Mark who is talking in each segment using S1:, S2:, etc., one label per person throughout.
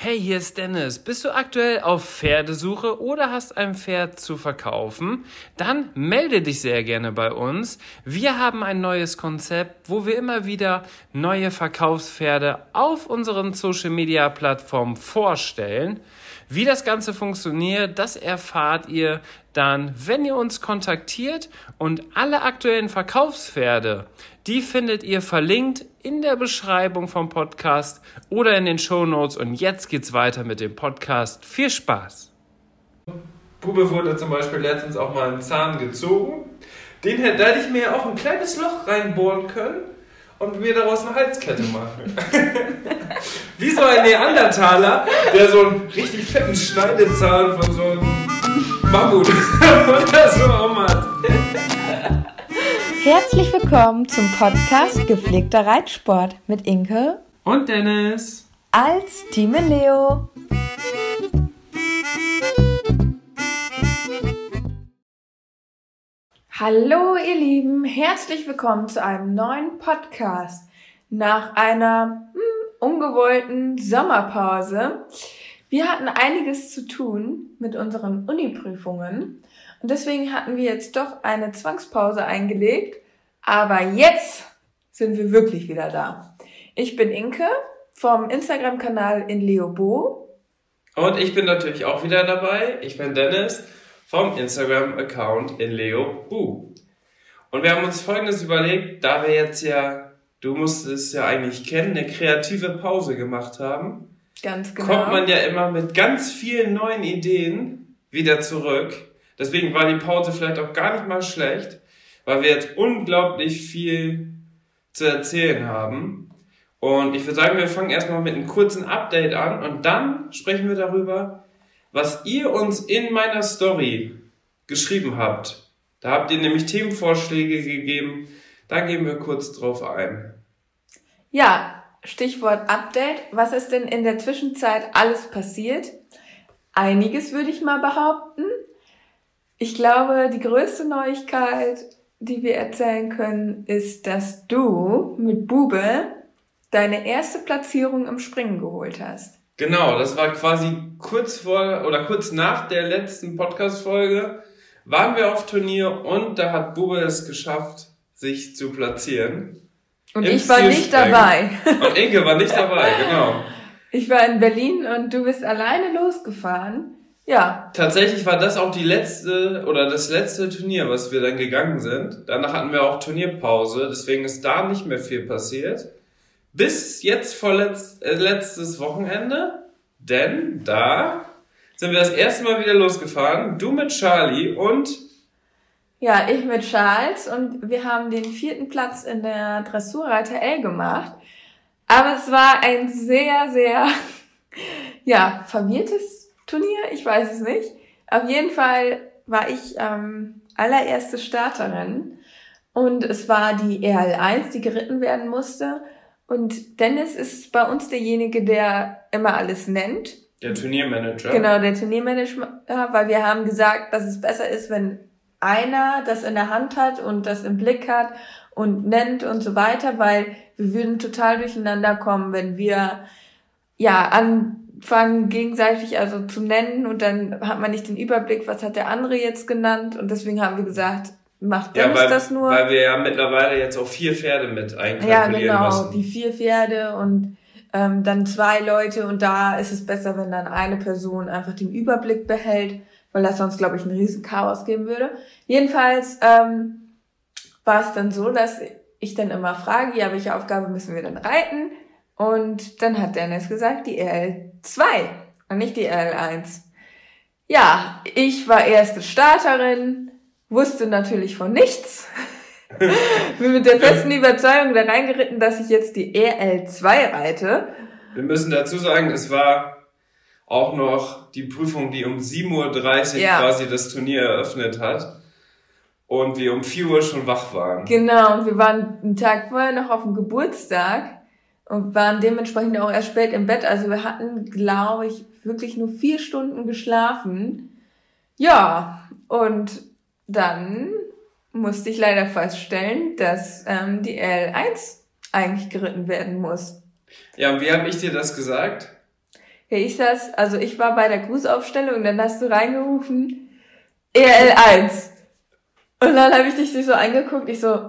S1: Hey, hier ist Dennis. Bist du aktuell auf Pferdesuche oder hast ein Pferd zu verkaufen? Dann melde dich sehr gerne bei uns. Wir haben ein neues Konzept, wo wir immer wieder neue Verkaufspferde auf unseren Social-Media-Plattformen vorstellen. Wie das Ganze funktioniert, das erfahrt ihr dann, wenn ihr uns kontaktiert, und alle aktuellen Verkaufspferde, die findet ihr verlinkt in der Beschreibung vom Podcast oder in den Shownotes. Und jetzt geht's weiter mit dem Podcast. Viel Spaß!
S2: Bube wurde zum Beispiel letztens auch mal einen Zahn gezogen. Da hätte ich mir auch ein kleines Loch reinbohren können und mir daraus eine Halskette machen. Wie so ein Neandertaler, der so einen richtig fetten Schneidezahn von so einem Mammut oder so hat.
S3: Herzlich willkommen zum Podcast Gepflegter Reitsport mit Inke
S1: und Dennis
S3: als Team Leo. Hallo ihr Lieben, herzlich willkommen zu einem neuen Podcast. Nach einer ungewollten Sommerpause. Wir hatten einiges zu tun mit unseren Uni-Prüfungen und deswegen hatten wir jetzt doch eine Zwangspause eingelegt. Aber jetzt sind wir wirklich wieder da. Ich bin Inke vom Instagram-Kanal InLeoBo.
S2: Und ich bin natürlich auch wieder dabei. Ich bin Dennis vom Instagram-Account InLeoBo. Und wir haben uns Folgendes überlegt, da wir jetzt du musst es ja eigentlich kennen, eine kreative Pause gemacht haben.
S3: Ganz genau.
S2: Kommt man ja immer mit ganz vielen neuen Ideen wieder zurück. Deswegen war die Pause vielleicht auch gar nicht mal schlecht, weil wir jetzt unglaublich viel zu erzählen haben. Und ich würde sagen, wir fangen erstmal mit einem kurzen Update an und dann sprechen wir darüber, was ihr uns in meiner Story geschrieben habt. Da habt ihr nämlich Themenvorschläge gegeben, da gehen wir kurz drauf ein.
S3: Ja, Stichwort Update. Was ist denn in der Zwischenzeit alles passiert? Einiges würde ich mal behaupten. Ich glaube, die größte Neuigkeit, die wir erzählen können, ist, dass du mit Bube deine erste Platzierung im Springen geholt hast.
S2: Genau, das war quasi kurz nach der letzten Podcast-Folge waren wir auf Turnier und da hat Bube es geschafft, sich zu platzieren.
S3: Und ich war nicht dabei.
S2: Und Inke war nicht dabei, genau.
S3: Ich war in Berlin und du bist alleine losgefahren. Ja.
S2: Tatsächlich war das auch das letzte Turnier, was wir dann gegangen sind. Danach hatten wir auch Turnierpause, deswegen ist da nicht mehr viel passiert. Bis jetzt letztes Wochenende, denn da sind wir das erste Mal wieder losgefahren. Du mit Charlie und...
S3: Ja, ich mit Charles und wir haben den 4. Platz in der Dressurreiter L gemacht. Aber es war ein sehr, sehr, verwirrtes Turnier, ich weiß es nicht. Auf jeden Fall war ich allererste Starterin und es war die RL1, die geritten werden musste. Und Dennis ist bei uns derjenige, der immer alles nennt.
S2: Der Turniermanager.
S3: Genau, der Turniermanager, weil wir haben gesagt, dass es besser ist, wenn einer das in der Hand hat und das im Blick hat und nennt und so weiter, weil wir würden total durcheinander kommen, wenn wir anfangen gegenseitig also zu nennen und dann hat man nicht den Überblick, was hat der andere jetzt genannt, und deswegen haben wir gesagt, macht Dennis das nur.
S2: Weil wir ja mittlerweile jetzt auch 4 Pferde mit einkalkulieren müssen.
S3: Die 4 Pferde und dann 2 Leute, und da ist es besser, wenn dann eine Person einfach den Überblick behält, weil das sonst, glaube ich, ein riesen Chaos geben würde. Jedenfalls war es dann so, dass ich dann immer frage, ja, welche Aufgabe müssen wir denn reiten? Und dann hat Dennis gesagt, die RL2 und nicht die RL1. Ja, ich war erste Starterin, wusste natürlich von nichts. Bin mit der festen Überzeugung da reingeritten, dass ich jetzt die RL2 reite.
S2: Wir müssen dazu sagen, es war auch noch die Prüfung, die um 7.30 Uhr quasi das Turnier eröffnet hat und wir um 4 Uhr schon wach waren.
S3: Genau, und wir waren einen Tag vorher noch auf dem Geburtstag und waren dementsprechend auch erst spät im Bett. Also wir hatten, glaube ich, wirklich nur 4 Stunden geschlafen. Ja, und dann musste ich leider feststellen, dass die RL1 eigentlich geritten werden muss.
S2: Ja, und wie habe ich dir das gesagt?
S3: ich war bei der Grußaufstellung und dann hast du reingerufen, ERL1. Und dann habe ich dich so angeguckt, ich so,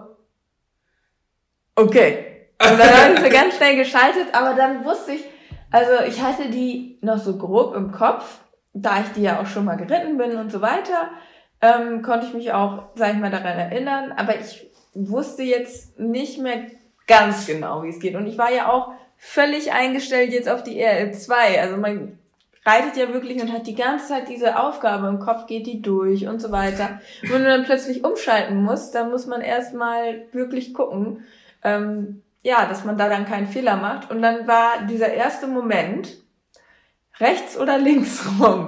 S3: okay. Und dann habe ich so ganz schnell geschaltet, aber dann wusste ich, also ich hatte die noch so grob im Kopf, da ich die ja auch schon mal geritten bin und so weiter, konnte ich mich auch, sag ich mal, daran erinnern, aber ich wusste jetzt nicht mehr ganz genau, wie es geht. Und ich war ja auch völlig eingestellt jetzt auf die ERL2, also man reitet ja wirklich und hat die ganze Zeit diese Aufgabe im Kopf, geht die durch und so weiter. Und wenn du dann plötzlich umschalten musst, dann muss man erstmal wirklich gucken, dass man da dann keinen Fehler macht. Und dann war dieser erste Moment, rechts oder links rum.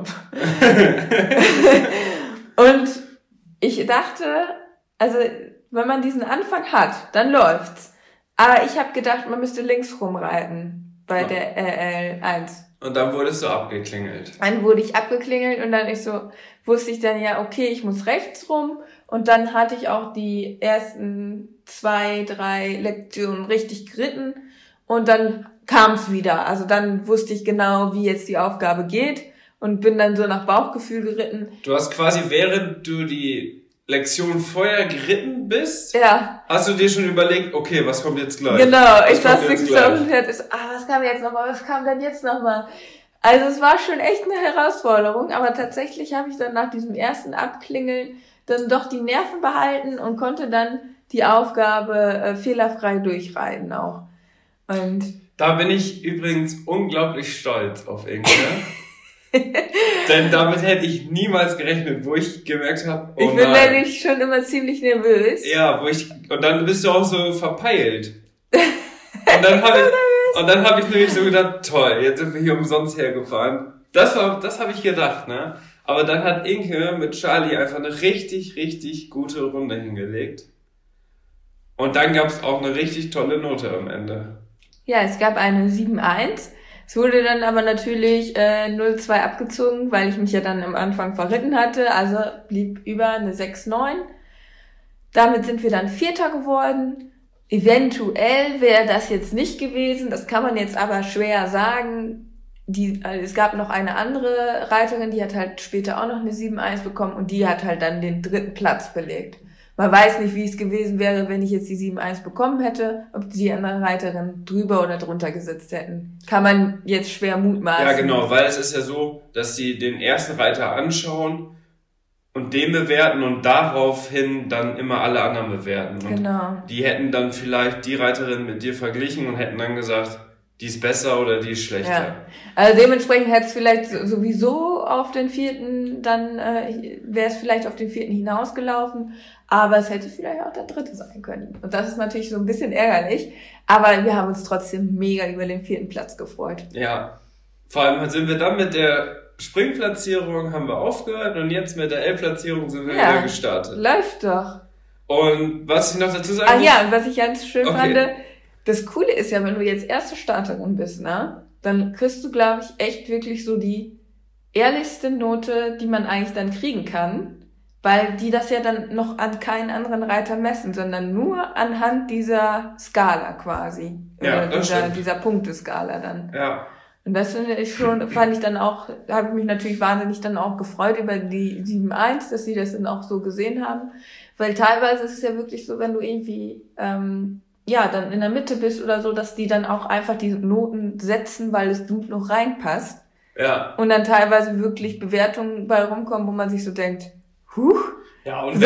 S3: Und ich dachte, also wenn man diesen Anfang hat, dann läuft's. Aber ich habe gedacht, man müsste links rumreiten bei der RL1.
S2: Und dann wurdest du abgeklingelt.
S3: Dann wurde ich abgeklingelt und dann wusste ich dann ja, okay, ich muss rechts rum. Und dann hatte ich auch die ersten 2, 3 Lektionen richtig geritten. Und dann kam's wieder. Also dann wusste ich genau, wie jetzt die Aufgabe geht. Und bin dann so nach Bauchgefühl geritten.
S2: Du hast quasi, während du die Lektion vorher geritten bist,
S3: ja,
S2: hast du dir schon überlegt, okay, was kommt jetzt gleich?
S3: Genau, ich saß wirklich so auf dem Pferd, was kam jetzt nochmal, was kam denn jetzt nochmal? Also es war schon echt eine Herausforderung, aber tatsächlich habe ich dann nach diesem ersten Abklingeln dann doch die Nerven behalten und konnte dann die Aufgabe fehlerfrei durchreiten auch. Und
S2: da bin ich übrigens unglaublich stolz auf Inge. Denn damit hätte ich niemals gerechnet, wo ich gemerkt habe,
S3: ich bin nämlich schon immer ziemlich nervös.
S2: Ja, und dann bist du auch so verpeilt. Und dann habe ich nämlich so gedacht, toll, jetzt sind wir hier umsonst hergefahren. Das habe ich gedacht, ne? Aber dann hat Inke mit Charlie einfach eine richtig, richtig gute Runde hingelegt. Und dann gab es auch eine richtig tolle Note am Ende.
S3: Ja, es gab eine 7-1. Es wurde dann aber natürlich 0-2 abgezogen, weil ich mich ja dann am Anfang verritten hatte. Also blieb über eine 6-9. Damit sind wir dann Vierter geworden. Eventuell wäre das jetzt nicht gewesen. Das kann man jetzt aber schwer sagen. Es gab noch eine andere Reiterin, die hat halt später auch noch eine 7-1 bekommen und die hat halt dann den 3. Platz belegt. Man weiß nicht, wie es gewesen wäre, wenn ich jetzt die 7-1 bekommen hätte, ob die andere Reiterin drüber oder drunter gesetzt hätten. Kann man jetzt schwer mutmaßen.
S2: Ja, genau, weil es ist ja so, dass sie den ersten Reiter anschauen und den bewerten und daraufhin dann immer alle anderen bewerten. Und
S3: genau.
S2: Die hätten dann vielleicht die Reiterin mit dir verglichen und hätten dann gesagt, die ist besser oder die ist schlechter.
S3: Ja. Also dementsprechend hätte es vielleicht sowieso auf den 4. dann wäre es vielleicht auf den 4. hinausgelaufen, aber es hätte vielleicht auch der 3. sein können. Und das ist natürlich so ein bisschen ärgerlich, aber wir haben uns trotzdem mega über den 4. Platz gefreut.
S2: Ja, vor allem sind wir dann mit der Springplatzierung haben wir aufgehört und jetzt mit der L-Platzierung sind wir wieder gestartet.
S3: Läuft doch.
S2: Und was ich noch dazu sagen muss...
S3: und was ich ganz schön fand, das Coole ist ja, wenn du jetzt erste Starterin bist, ne, dann kriegst du, glaube ich, echt wirklich so die ehrlichste Note, die man eigentlich dann kriegen kann, weil die das ja dann noch an keinen anderen Reiter messen, sondern nur anhand dieser Skala quasi.
S2: Ja,
S3: dieser Punkteskala dann.
S2: Ja.
S3: Und das fand ich dann auch, habe ich mich natürlich wahnsinnig dann auch gefreut über die 7-1, dass sie das dann auch so gesehen haben, weil teilweise ist es ja wirklich so, wenn du irgendwie, dann in der Mitte bist oder so, dass die dann auch einfach die Noten setzen, weil es gut noch reinpasst.
S2: Ja.
S3: Und dann teilweise wirklich Bewertungen bei rumkommen, wo man sich so denkt, huch.
S2: Ja, und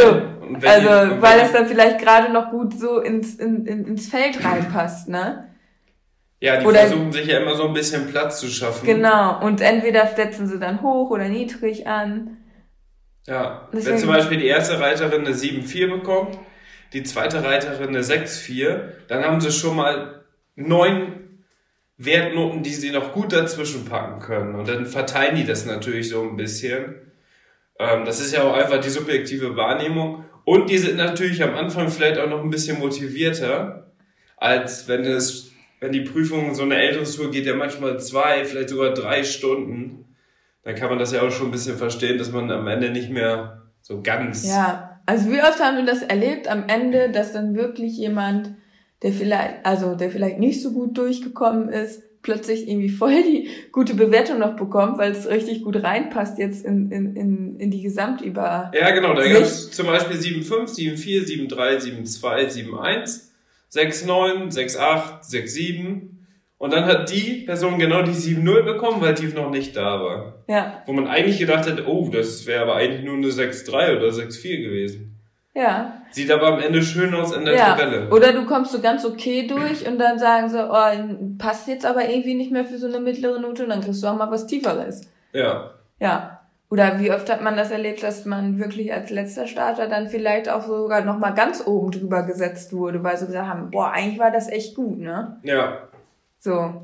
S3: weil es dann vielleicht gerade noch gut so ins Feld reinpasst, ne?
S2: Ja, die versuchen sich ja immer so ein bisschen Platz zu schaffen.
S3: Genau. Und entweder setzen sie dann hoch oder niedrig an.
S2: Ja. Deswegen, wenn zum Beispiel die erste Reiterin eine 7-4 bekommt, die zweite Reiterin eine 6-4, dann haben sie schon mal 9 Wertnoten, die sie noch gut dazwischen packen können. Und dann verteilen die das natürlich so ein bisschen. Das ist ja auch einfach die subjektive Wahrnehmung. Und die sind natürlich am Anfang vielleicht auch noch ein bisschen motivierter, als wenn die Prüfung, so eine L-Dressur geht ja manchmal 2, vielleicht sogar 3 Stunden. Dann kann man das ja auch schon ein bisschen verstehen, dass man am Ende nicht mehr so ganz...
S3: Ja, also wie oft haben wir das erlebt am Ende, dass dann wirklich jemand, der vielleicht nicht so gut durchgekommen ist, plötzlich irgendwie voll die gute Bewertung noch bekommt, weil es richtig gut reinpasst jetzt in die Gesamtüber.
S2: Ja, genau, da gab es zum Beispiel 7,5, 7,4, 7,3, 7,2, 7,1, 6,9, 6,8, 6,7 und dann hat die Person genau die 7,0 bekommen, weil die noch nicht da war.
S3: Ja.
S2: Wo man eigentlich gedacht hätte, oh, das wäre aber eigentlich nur eine 6,3 oder 6,4 gewesen.
S3: Ja.
S2: Sieht aber am Ende schön aus in der Tabelle.
S3: Oder du kommst so ganz okay durch und dann sagen sie, oh, passt jetzt aber irgendwie nicht mehr für so eine mittlere Note und dann kriegst du auch mal was Tieferes.
S2: Ja.
S3: Ja. Oder wie oft hat man das erlebt, dass man wirklich als letzter Starter dann vielleicht auch sogar nochmal ganz oben drüber gesetzt wurde, weil sie gesagt haben, boah, eigentlich war das echt gut, ne?
S2: Ja.
S3: So.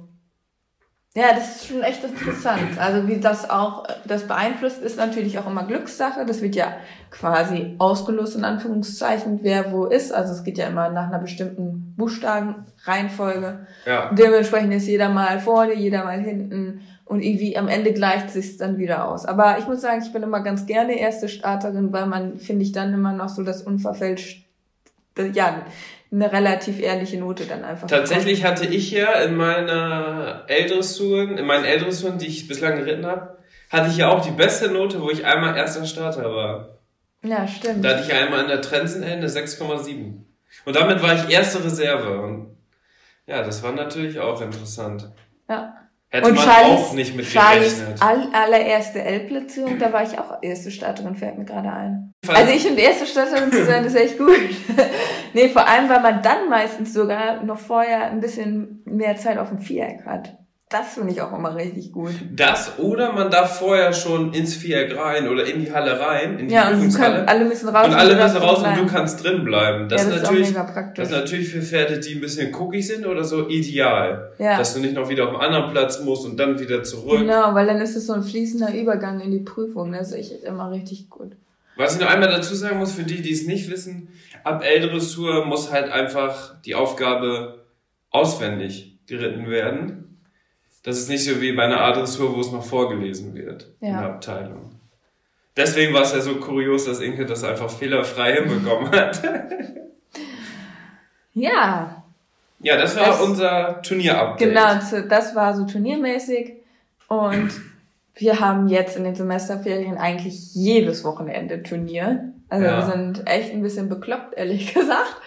S3: Ja, das ist schon echt interessant. Also wie das auch, das beeinflusst, ist natürlich auch immer Glückssache. Das wird ja quasi ausgelost, in Anführungszeichen, wer wo ist. Also es geht ja immer nach einer bestimmten Buchstabenreihenfolge.
S2: Ja.
S3: Dementsprechend ist jeder mal vorne, jeder mal hinten. Und irgendwie am Ende gleicht sich's dann wieder aus. Aber ich muss sagen, ich bin immer ganz gerne erste Starterin, weil man, finde ich, dann immer noch so das unverfälscht, ja, eine relativ ehrliche Note dann einfach.
S2: Tatsächlich hatte ich ja in meinen L-Dressuren, die ich bislang geritten habe, hatte ich ja auch die beste Note, wo ich einmal erster Starter war.
S3: Ja, stimmt.
S2: Da hatte ich einmal in der Trensen eine 6,7. Und damit war ich erste Reserve. Und ja, das war natürlich auch interessant.
S3: Ja.
S2: Hätte
S3: und
S2: man
S3: Charlies,
S2: auch nicht mit
S3: Charlies
S2: gerechnet.
S3: allererste L-Platzierung, da war ich auch erste Starterin, fällt mir gerade ein. Also ich finde, erste Starterin zu sein, ist echt gut. Nee, vor allem, weil man dann meistens sogar noch vorher ein bisschen mehr Zeit auf dem Viereck hat. Das finde ich auch immer richtig gut.
S2: Das oder man darf vorher schon ins Viereck rein oder in die Halle rein, in die
S3: Ja, und
S2: Prüfungshalle.
S3: alle müssen raus.
S2: Und alle müssen raus
S3: bleiben.
S2: und du kannst drin bleiben. Das,
S3: ja,
S2: ist
S3: das
S2: natürlich,
S3: ist auch mega praktisch.
S2: das ist natürlich für Pferde, die ein bisschen cookie sind oder so, ideal.
S3: Ja.
S2: Dass du nicht noch wieder auf einen anderen Platz musst und dann wieder zurück.
S3: Genau, weil dann ist es so ein fließender Übergang in die Prüfung. Das ist echt immer richtig gut.
S2: Was ich noch einmal dazu sagen muss, für die, die es nicht wissen, ab L-Dressur muss halt einfach die Aufgabe auswendig geritten werden. Das ist nicht so wie bei einer A-Dressur, wo es noch vorgelesen wird in der Abteilung. Deswegen war es ja so kurios, dass Inke das einfach fehlerfrei hinbekommen hat.
S3: Ja.
S2: Ja, das war unser Turnier-Update.
S3: Genau, das war so turniermäßig. Und wir haben jetzt in den Semesterferien eigentlich jedes Wochenende Turnier. Also wir sind echt ein bisschen bekloppt, ehrlich gesagt.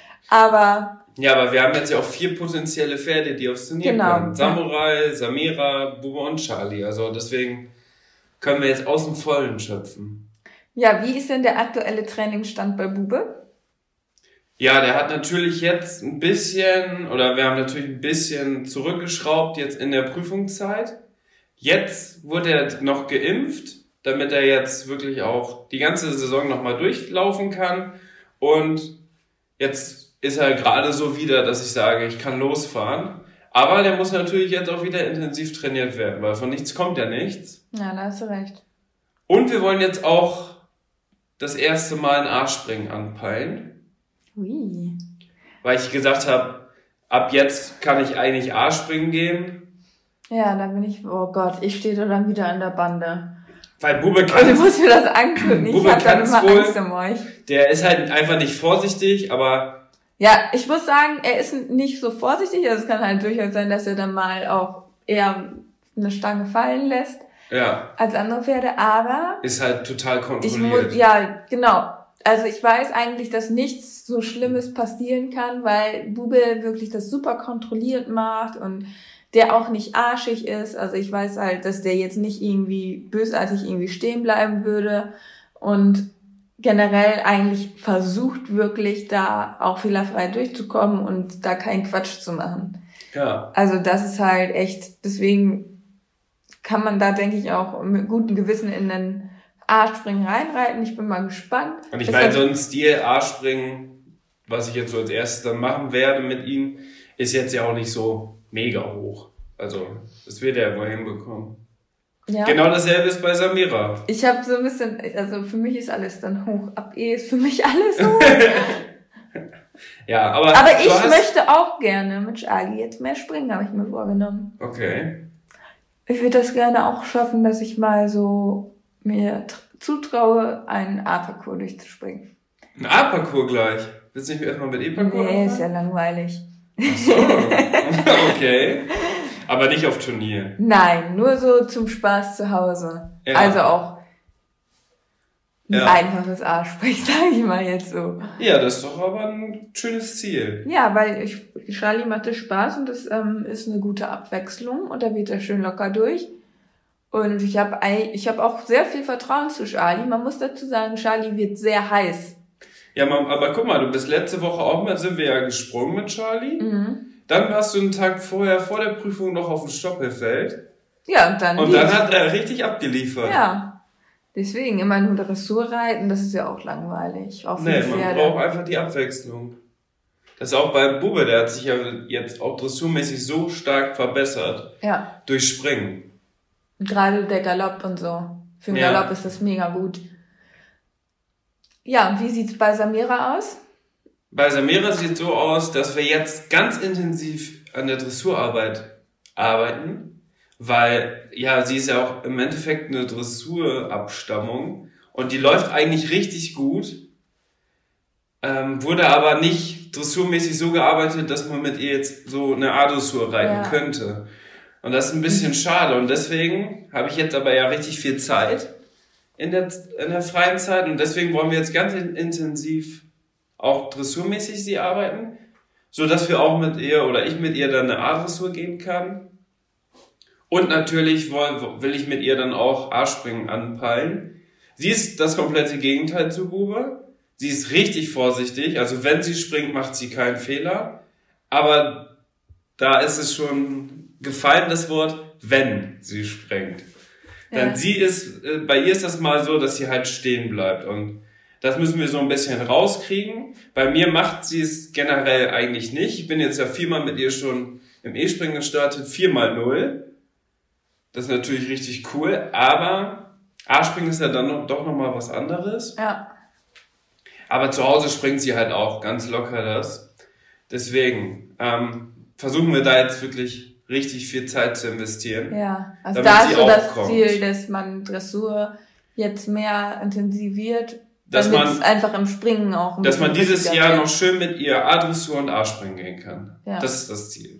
S3: Aber
S2: wir haben jetzt ja auch 4 potenzielle Pferde, die aufs Turnier kommen. Samurai, Samira, Bube und Charlie. Also deswegen können wir jetzt aus dem Vollen schöpfen.
S3: Ja, wie ist denn der aktuelle Trainingsstand bei Bube?
S2: Ja, der hat natürlich jetzt ein bisschen, oder wir haben natürlich ein bisschen zurückgeschraubt jetzt in der Prüfungszeit. Jetzt wurde er noch geimpft, damit er jetzt wirklich auch die ganze Saison nochmal durchlaufen kann. Und jetzt ist er gerade so wieder, dass ich sage, ich kann losfahren. Aber der muss natürlich jetzt auch wieder intensiv trainiert werden, weil von nichts kommt ja nichts.
S3: Ja, da hast du recht.
S2: Und wir wollen jetzt auch das erste Mal ein A-Springen anpeilen.
S3: Ui.
S2: Weil ich gesagt habe, ab jetzt kann ich eigentlich A-Springen gehen.
S3: Ja, dann bin ich, oh Gott, ich stehe da dann wieder an der Bande.
S2: Weil Bube kann.
S3: Du musst mir das angucken, ich hab dann immer Angst um euch.
S2: Der ist halt einfach nicht vorsichtig, aber...
S3: Ja, ich muss sagen, er ist nicht so vorsichtig, also es kann halt durchaus sein, dass er dann mal auch eher eine Stange fallen lässt.
S2: Ja.
S3: Als andere Pferde, aber...
S2: Ist halt total kontrolliert.
S3: Ja, genau. Also ich weiß eigentlich, dass nichts so Schlimmes passieren kann, weil Bube wirklich das super kontrolliert macht und der auch nicht arschig ist. Also ich weiß halt, dass der jetzt nicht irgendwie bösartig irgendwie stehen bleiben würde und generell eigentlich versucht wirklich da auch fehlerfrei durchzukommen und da keinen Quatsch zu machen.
S2: Ja.
S3: Also das ist halt echt, deswegen kann man da, denke ich, auch mit gutem Gewissen in den A-Springen reinreiten. Ich bin mal gespannt.
S2: Und ich meine, so ein Stil A-Springen, was ich jetzt so als erstes dann machen werde mit ihm, ist jetzt ja auch nicht so mega hoch. Also, das wird er wohl hinbekommen. Ja. Genau dasselbe ist bei Samira.
S3: Ich habe so ein bisschen, also für mich ist alles dann hoch. Ab E ist für mich alles hoch.
S2: Ja, aber
S3: ich möchte auch gerne mit Charlie jetzt mehr springen, habe ich mir vorgenommen.
S2: Okay.
S3: Ich würde das gerne auch schaffen, dass ich mal so mir zutraue, einen A-Parcours durchzuspringen.
S2: Ein A-Parcours gleich? Willst du nicht erstmal mit E-Parcours
S3: Nee, ist ja langweilig.
S2: Ach so. Okay. Aber nicht auf Turnier.
S3: Nein, nur so zum Spaß zu Hause.
S2: Ja.
S3: Also auch ein
S2: Ja.
S3: einfaches A-Sprech, sage ich mal jetzt so.
S2: Ja, das ist doch aber ein schönes Ziel.
S3: Ja, weil Charlie macht das Spaß und das ist eine gute Abwechslung und da wird er schön locker durch. Und ich hab auch sehr viel Vertrauen zu Charlie. Man muss dazu sagen, Charlie wird sehr heiß.
S2: Ja, aber guck mal, du bist letzte Woche auch mal, sind wir ja gesprungen mit Charlie. Dann warst du einen Tag vorher, vor der Prüfung noch auf dem Stoppelfeld.
S3: Ja, und dann
S2: hat er richtig abgeliefert.
S3: Ja. Deswegen immer nur Dressur reiten, das ist ja auch langweilig. Auch für
S2: Nee,
S3: die
S2: man
S3: Pferde.
S2: braucht einfach die Abwechslung. Das ist auch bei Bube, der hat sich ja jetzt auch dressurmäßig so stark verbessert.
S3: Ja.
S2: Durch Springen.
S3: Gerade der Galopp und so. Für den
S2: Ja.
S3: Galopp ist das mega gut. Ja, und wie sieht's bei Samira aus?
S2: Bei Samira sieht es so aus, dass wir jetzt ganz intensiv an der Dressurarbeit arbeiten. Weil, ja, sie ist ja auch im Endeffekt eine Dressurabstammung. Und die läuft eigentlich richtig gut. Wurde aber nicht dressurmäßig so gearbeitet, dass man mit ihr jetzt so eine A-Dressur reiten könnte. Und das ist ein bisschen schade. Und deswegen habe ich jetzt aber ja richtig viel Zeit in der freien Zeit. Und deswegen wollen wir jetzt ganz intensiv auch dressurmäßig sie arbeiten. So dass wir auch mit ihr oder ich mit ihr dann eine A-Dressur gehen kann. Und natürlich will ich mit ihr dann auch A-Springen anpeilen. Sie ist das komplette Gegenteil zu Bube. Sie ist richtig vorsichtig. Also wenn sie springt, macht sie keinen Fehler. Aber da ist es schon gefallen, das Wort, wenn sie springt. Dann bei ihr ist das mal so, dass sie halt stehen bleibt. Und das müssen wir so ein bisschen rauskriegen. Bei mir macht sie es generell eigentlich nicht. Ich bin jetzt ja 4-mal mit ihr schon im E-Springen gestartet. 4x0. Das ist natürlich richtig cool. Aber A-Springen ist ja dann doch nochmal was anderes.
S3: Ja.
S2: Aber zu Hause springt sie halt auch ganz locker das. Deswegen versuchen wir da jetzt wirklich richtig viel Zeit zu investieren.
S3: Ja, also
S2: damit
S3: da ist
S2: sie
S3: so das
S2: aufkommt.
S3: Ziel, dass man Dressur jetzt mehr intensiviert,
S2: Dass
S3: damit
S2: man-
S3: es einfach im Springen auch ein
S2: Dass man
S3: bisschen
S2: dieses
S3: richtiger
S2: Jahr
S3: wird.
S2: noch schön mit ihr A-Dressur und A-Springen gehen kann.
S3: Ja.
S2: Das ist das Ziel.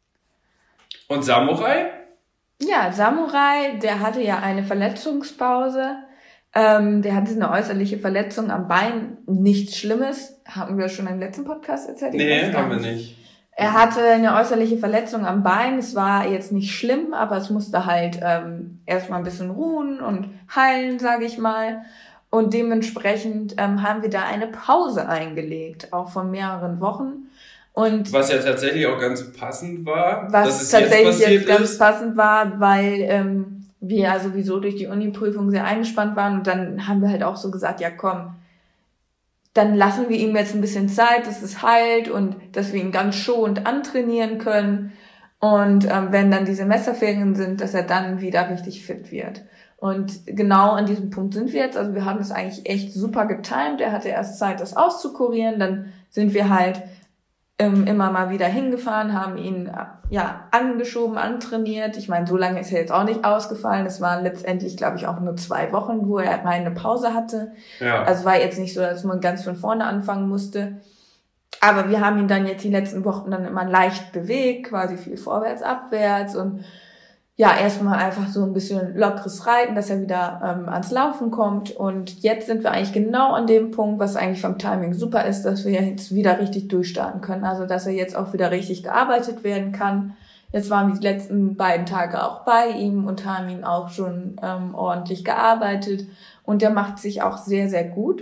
S2: Und Samurai?
S3: Ja, Samurai, der hatte ja eine Verletzungspause. Der hatte eine äußerliche Verletzung am Bein. Nichts Schlimmes. Haben wir schon im letzten Podcast erzählt? Ich
S2: Nee,
S3: weiß gar
S2: haben wir nicht.
S3: Er hatte eine äußerliche Verletzung am Bein. Es war jetzt nicht schlimm, aber es musste halt erstmal ein bisschen ruhen und heilen, sage ich mal. Und dementsprechend haben wir da eine Pause eingelegt, auch von mehreren Wochen. Und
S2: Was ja tatsächlich auch ganz passend war, dass
S3: was
S2: es
S3: tatsächlich
S2: jetzt
S3: jetzt
S2: passiert
S3: ganz
S2: ist.
S3: passend war, weil wir ja sowieso durch die Uni-Prüfung sehr eingespannt waren. Und dann haben wir halt auch so gesagt, ja komm, dann lassen wir ihm jetzt ein bisschen Zeit, dass es heilt und dass wir ihn ganz schonend antrainieren können. Und wenn dann diese Messerferien sind, dass er dann wieder richtig fit wird. Und genau an diesem Punkt sind wir jetzt. Also wir haben das eigentlich echt super getimt. Er hatte erst Zeit, das auszukurieren. Dann sind wir halt immer mal wieder hingefahren, haben ihn angeschoben, antrainiert. Ich meine, so lange ist er jetzt auch nicht ausgefallen. Es waren letztendlich, glaube ich, auch nur 2 Wochen, wo er mal eine Pause hatte.
S2: Ja.
S3: Also war jetzt nicht so, dass man ganz von vorne anfangen musste. Aber wir haben ihn dann jetzt die letzten Wochen dann immer leicht bewegt, quasi viel vorwärts, abwärts und ja, erstmal einfach so ein bisschen lockeres Reiten, dass er wieder ans Laufen kommt. Und jetzt sind wir eigentlich genau an dem Punkt, was eigentlich vom Timing super ist, dass wir jetzt wieder richtig durchstarten können. Also, dass er jetzt auch wieder richtig gearbeitet werden kann. Jetzt waren wir die letzten 2 Tage auch bei ihm und haben ihn auch schon ordentlich gearbeitet. Und der macht sich auch sehr, sehr gut.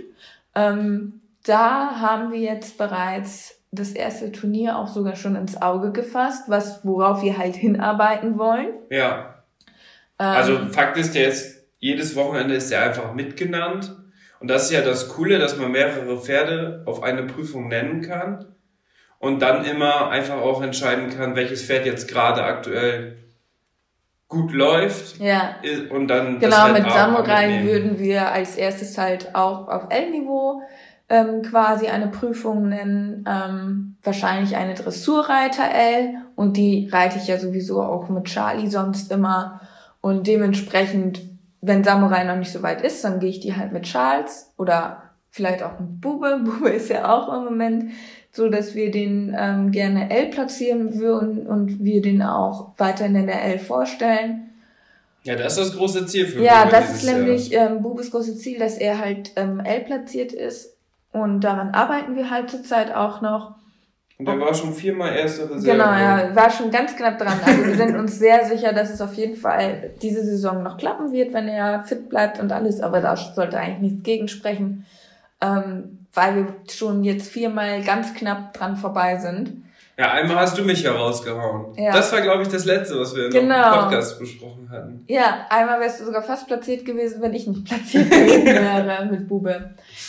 S3: Da haben wir jetzt bereits das erste Turnier auch sogar schon ins Auge gefasst, worauf wir halt hinarbeiten wollen.
S2: Ja. Also Fakt ist, jedes Wochenende ist der einfach mitgenannt. Und das ist ja das Coole, dass man mehrere Pferde auf eine Prüfung nennen kann und dann immer einfach auch entscheiden kann, welches Pferd jetzt gerade aktuell gut läuft.
S3: Ja.
S2: Und dann
S3: Genau,
S2: das
S3: mit
S2: halt
S3: Samurai
S2: mitnehmen.
S3: würden wir als erstes halt auch auf L-Niveau quasi eine Prüfung nennen, wahrscheinlich eine Dressurreiter L und die reite ich ja sowieso auch mit Charlie sonst immer und dementsprechend, wenn Samurai noch nicht so weit ist, dann gehe ich die halt mit Charles oder vielleicht auch mit Bube. Bube ist ja auch im Moment so, dass wir den gerne L platzieren würden und wir den auch weiterhin in der L vorstellen.
S2: Ja, das ist das große Ziel für
S3: Ja,
S2: Bube
S3: das ist
S2: dieses
S3: nämlich
S2: Jahr.
S3: Bubes großes Ziel, dass er halt L platziert ist. Und daran arbeiten wir halt zurzeit auch noch.
S2: Und er war schon 4-mal erste Reserve.
S3: Genau, ja, war schon ganz knapp dran. Also wir sind uns sehr sicher, dass es auf jeden Fall diese Saison noch klappen wird, wenn er fit bleibt und alles. Aber da sollte eigentlich nichts gegen sprechen, weil wir schon jetzt 4-mal ganz knapp dran vorbei sind.
S2: Ja, einmal hast du mich herausgehauen.
S3: Ja.
S2: Das war, glaube ich, das Letzte, was wir
S3: Genau.
S2: im Podcast besprochen hatten.
S3: Ja, einmal wärst du sogar fast platziert gewesen, wenn ich nicht platziert gewesen wäre mit Bube.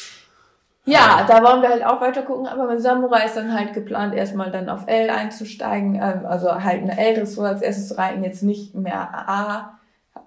S3: Ja, da wollen wir halt auch weiter gucken, aber mit Samurai ist dann halt geplant, erstmal dann auf L einzusteigen, also halt eine L-Dressur als erstes zu reiten, jetzt nicht mehr A.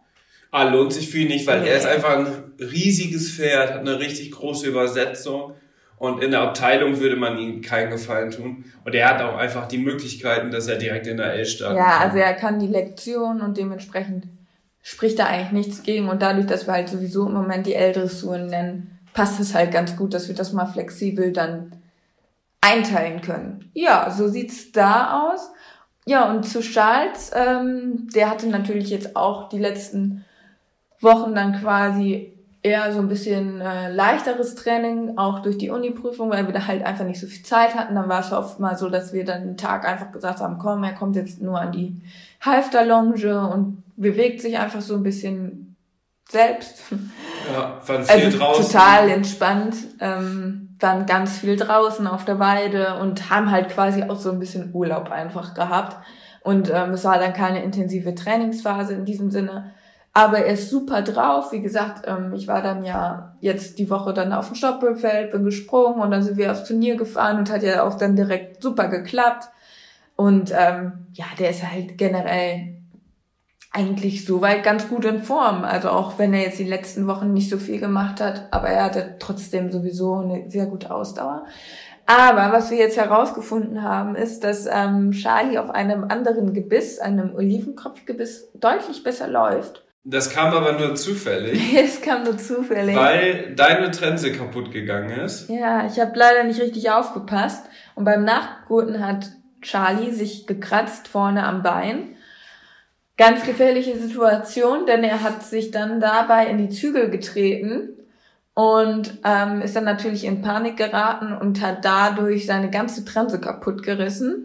S2: Lohnt sich für ihn nicht, weil er ist einfach ein riesiges Pferd, hat eine richtig große Übersetzung und in der Abteilung würde man ihm keinen Gefallen tun. Und er hat auch einfach die Möglichkeiten, dass er direkt in der L starten kann.
S3: Ja, also er kann die Lektion und dementsprechend spricht da eigentlich nichts gegen und dadurch, dass wir halt sowieso im Moment die L-Dressuren nennen, passt es halt ganz gut, dass wir das mal flexibel dann einteilen können. Ja, so sieht's da aus. Ja, und zu Charles, der hatte natürlich jetzt auch die letzten Wochen dann quasi eher so ein bisschen leichteres Training, auch durch die Uni-Prüfung, weil wir da halt einfach nicht so viel Zeit hatten. Dann war es oft mal so, dass wir dann einen Tag einfach gesagt haben, komm, er kommt jetzt nur an die Halfter-Longe und bewegt sich einfach so ein bisschen selbst.
S2: Ja, waren viel draußen.
S3: Total entspannt, waren ganz viel draußen auf der Weide und haben halt quasi auch so ein bisschen Urlaub einfach gehabt. Und es war dann keine intensive Trainingsphase in diesem Sinne. Aber er ist super drauf. Wie gesagt, ich war dann ja jetzt die Woche dann auf dem Stoppelfeld, bin gesprungen und dann sind wir aufs Turnier gefahren und hat ja auch dann direkt super geklappt. Und ja, der ist halt generell eigentlich soweit ganz gut in Form. Also auch wenn er jetzt die letzten Wochen nicht so viel gemacht hat, aber er hatte trotzdem sowieso eine sehr gute Ausdauer. Aber was wir jetzt herausgefunden haben, ist, dass Charlie auf einem anderen Gebiss, einem Olivenkropfgebiss, deutlich besser läuft.
S2: Das kam aber nur zufällig.
S3: Es kam nur zufällig.
S2: Weil deine Trense kaputt gegangen ist.
S3: Ja, ich habe leider nicht richtig aufgepasst. Und beim Nachgurten hat Charlie sich gekratzt vorne am Bein. Ganz gefährliche Situation, denn er hat sich dann dabei in die Zügel getreten und ist dann natürlich in Panik geraten und hat dadurch seine ganze Trense kaputt gerissen.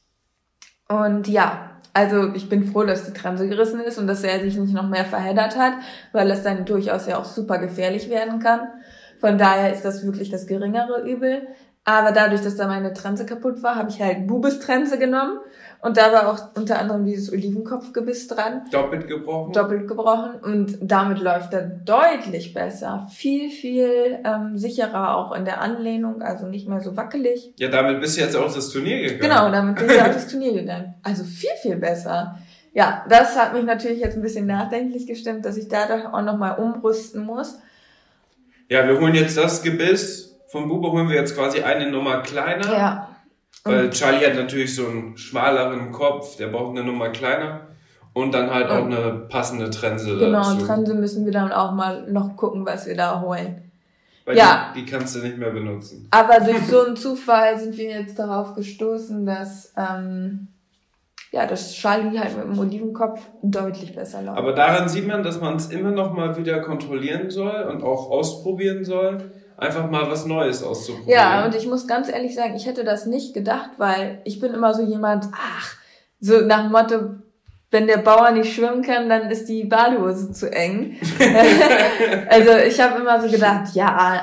S3: Und ja, also ich bin froh, dass die Trense gerissen ist und dass er sich nicht noch mehr verheddert hat, weil das dann durchaus ja auch super gefährlich werden kann. Von daher ist das wirklich das geringere Übel. Aber dadurch, dass da meine Trense kaputt war, habe ich halt Bubes Trense genommen. Und da war auch unter anderem dieses Olivenkopfgebiss dran.
S2: Doppelt gebrochen.
S3: Doppelt gebrochen. Und damit läuft er deutlich besser. Viel, viel sicherer auch in der Anlehnung. Also nicht mehr so wackelig.
S2: Ja, damit bist du jetzt auch das Turnier gegangen.
S3: Genau, damit bin ich auf das Turnier gegangen. Also viel, viel besser. Ja, das hat mich natürlich jetzt ein bisschen nachdenklich gestimmt, dass ich da doch auch nochmal umrüsten muss.
S2: Ja, wir holen jetzt das Gebiss. Von Bube holen wir jetzt quasi eine Nummer kleiner.
S3: Ja.
S2: Weil Charlie hat natürlich so einen schmaleren Kopf, der braucht eine Nummer kleiner. Und dann halt auch eine passende Trense dazu.
S3: Genau, Trense müssen wir dann auch mal noch gucken, was wir da holen.
S2: Weil
S3: ja.
S2: Die kannst du nicht mehr benutzen.
S3: Aber durch so einen Zufall sind wir jetzt darauf gestoßen, dass dass Charlie halt mit dem Olivenkopf deutlich besser läuft.
S2: Aber daran sieht man, dass man es immer noch mal wieder kontrollieren soll und auch ausprobieren soll. Einfach mal was Neues auszuprobieren.
S3: Ja, und ich muss ganz ehrlich sagen, ich hätte das nicht gedacht, weil ich bin immer so jemand, so nach dem Motto, wenn der Bauer nicht schwimmen kann, dann ist die Badehose zu eng. Also ich habe immer so gedacht,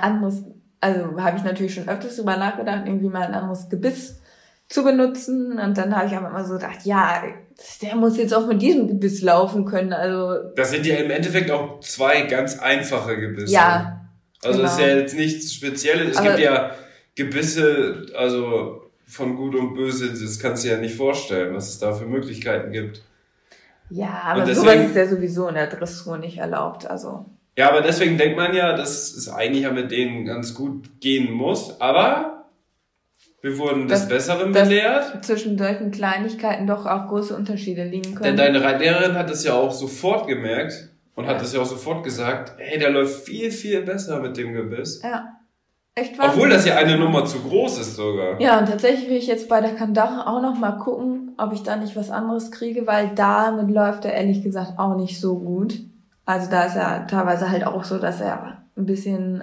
S3: also habe ich natürlich schon öfters drüber nachgedacht, irgendwie mal ein anderes Gebiss zu benutzen. Und dann habe ich aber immer so gedacht, ja, der muss jetzt auch mit diesem Gebiss laufen können. Also
S2: das sind ja im Endeffekt auch zwei ganz einfache Gebisse.
S3: Ja.
S2: Also
S3: Genau.
S2: ist ja jetzt nichts Spezielles. Es gibt ja Gebisse, also von Gut und Böse, das kannst du dir ja nicht vorstellen, was es da für Möglichkeiten gibt.
S3: Ja, aber
S2: deswegen,
S3: sowas ist ja sowieso in der Dressur nicht erlaubt. Also.
S2: Ja, aber deswegen denkt man ja, dass es eigentlich ja mit denen ganz gut gehen muss. Aber wir wurden des Besseren belehrt.
S3: Zwischen solchen Kleinigkeiten doch auch große Unterschiede liegen können.
S2: Denn deine Reitlehrerin hat es ja auch sofort gemerkt. Und hat es ja auch sofort gesagt, hey, der läuft viel, viel besser mit dem Gebiss.
S3: Ja. echt wahnsinnig.
S2: Obwohl das ja eine Nummer zu groß ist sogar.
S3: Ja, und tatsächlich will ich jetzt bei der Kandare auch noch mal gucken, ob ich da nicht was anderes kriege, weil damit läuft er ehrlich gesagt auch nicht so gut. Also da ist er teilweise halt auch so, dass er ein bisschen,